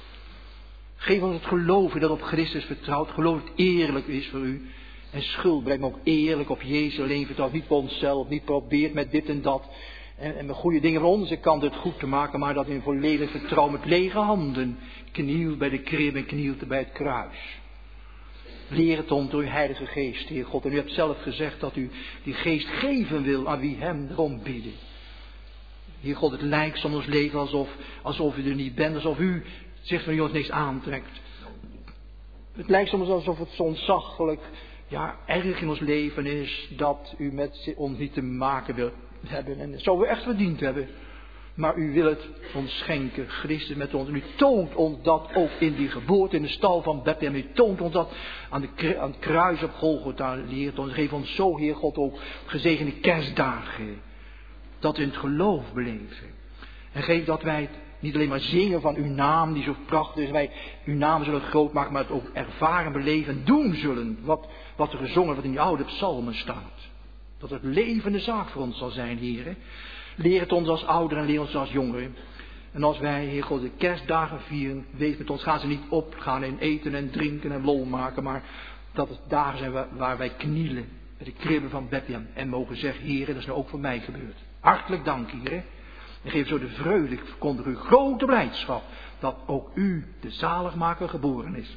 Geef ons het geloof dat op Christus vertrouwt. Geloof dat het eerlijk is voor u. En schuld blijft ook eerlijk op Jezus alleen vertrouwt. Niet voor onszelf, niet probeert met dit en dat. En, en met goede dingen van onze kant het goed te maken. Maar dat in volledig vertrouwen met lege handen. Knielt bij de krib en knielt bij het kruis. Leer het ons door uw Heilige Geest, Heer God. En u hebt zelf gezegd dat u die geest geven wil aan wie hem erom bidden. Heer God, het lijkt soms ons leven alsof, alsof u er niet bent. Alsof u zich van ons niks aantrekt. Het lijkt soms alsof het zo ontzaglijk, ja, erg in ons leven is dat u met ons niet te maken wilt hebben. En dat zouden we echt verdiend hebben. Maar u wil het ons schenken, Christus met ons. En u toont ons dat ook in die geboorte in de stal van Bethlehem. U toont ons dat aan, de, aan het kruis op Golgotha. Leert ons, geef ons zo, Heer God, ook gezegende kerstdagen. Dat we in het geloof beleven. En geef dat wij het niet alleen maar zingen van uw naam die zo prachtig is. Wij uw naam zullen groot maken, maar het ook ervaren, beleven en doen zullen. Wat, wat er gezongen, wat in die oude psalmen staat. Dat het levende zaak voor ons zal zijn, Heer. Leer het ons als ouderen en leer ons als jongeren. En als wij, Heer God, de kerstdagen vieren, wees met ons, gaan ze niet opgaan in eten en drinken en lol maken. Maar dat het dagen zijn waar, waar wij knielen bij de kribben van Bethlehem. En mogen zeggen, Heer, dat is nou ook voor mij gebeurd. Hartelijk dank, Heer. En geef zo de vreugde, ik verkondig u grote blijdschap, dat ook u, de zaligmaker, geboren is.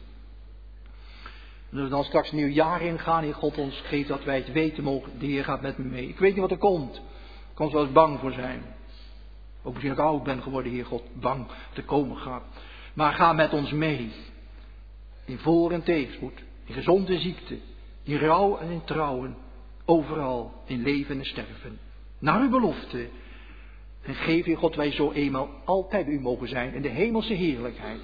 En als we dan straks een nieuw jaar ingaan, Heer God ons geeft dat wij het weten mogen, de Heer gaat met me mee. Ik weet niet wat er komt. Ik kan er wel eens bang voor zijn. Ook misschien ik oud ben geworden, Heer God, bang te komen gaat. Maar ga met ons mee. In voor- en tegenspoed. In gezond en ziekte. In rouw en in trouwen. Overal in leven en sterven. Naar uw belofte. En geef, Heer God, wij zo eenmaal altijd bij u mogen zijn. In de hemelse heerlijkheid.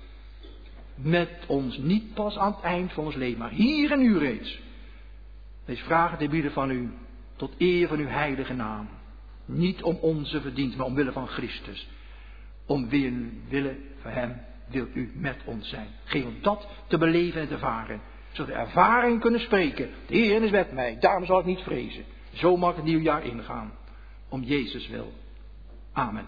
Met ons niet pas aan het eind van ons leven. Maar hier en nu reeds. Wees vragen te bieden van u. Tot eer van uw heilige naam. Niet om onze verdienst, maar omwille van Christus. Om willen van hem wilt u met ons zijn. Geef ons dat te beleven en te ervaren. Zodat we ervaring kunnen spreken. De Heer is met mij, daarom zal ik niet vrezen. Zo mag het nieuwjaar ingaan. Om Jezus wil. Amen.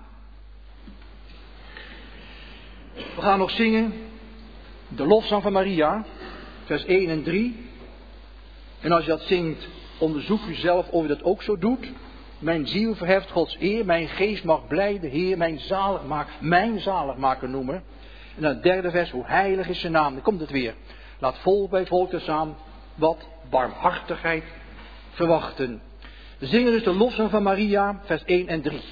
We gaan nog zingen. De lofzang van Maria. Vers één en drie. En als je dat zingt, onderzoek u zelf of je dat ook zo doet. Mijn ziel verheft Gods eer, mijn geest mag blij de Heer, mijn zaligmaker, mijn zaligmaker noemen. En dan het derde vers, hoe heilig is zijn naam. Dan komt het weer. Laat volk bij volk tezamen wat barmhartigheid verwachten. We zingen dus de lofzang van Maria, vers één en drie.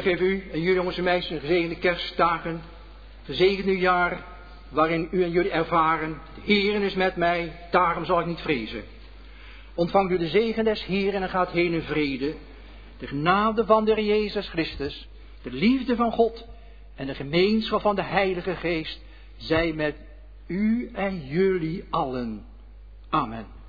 geef u en jullie jongens en meisjes een gezegende kerstdagen, gezegend nieuwjaar, waarin u en jullie ervaren, de Heeren is met mij, daarom zal ik niet vrezen. Ontvangt u de zegen des Heeren en gaat heen in vrede. De genade van de Heer Jezus Christus, de liefde van God en de gemeenschap van de Heilige Geest zij met u en jullie allen. Amen.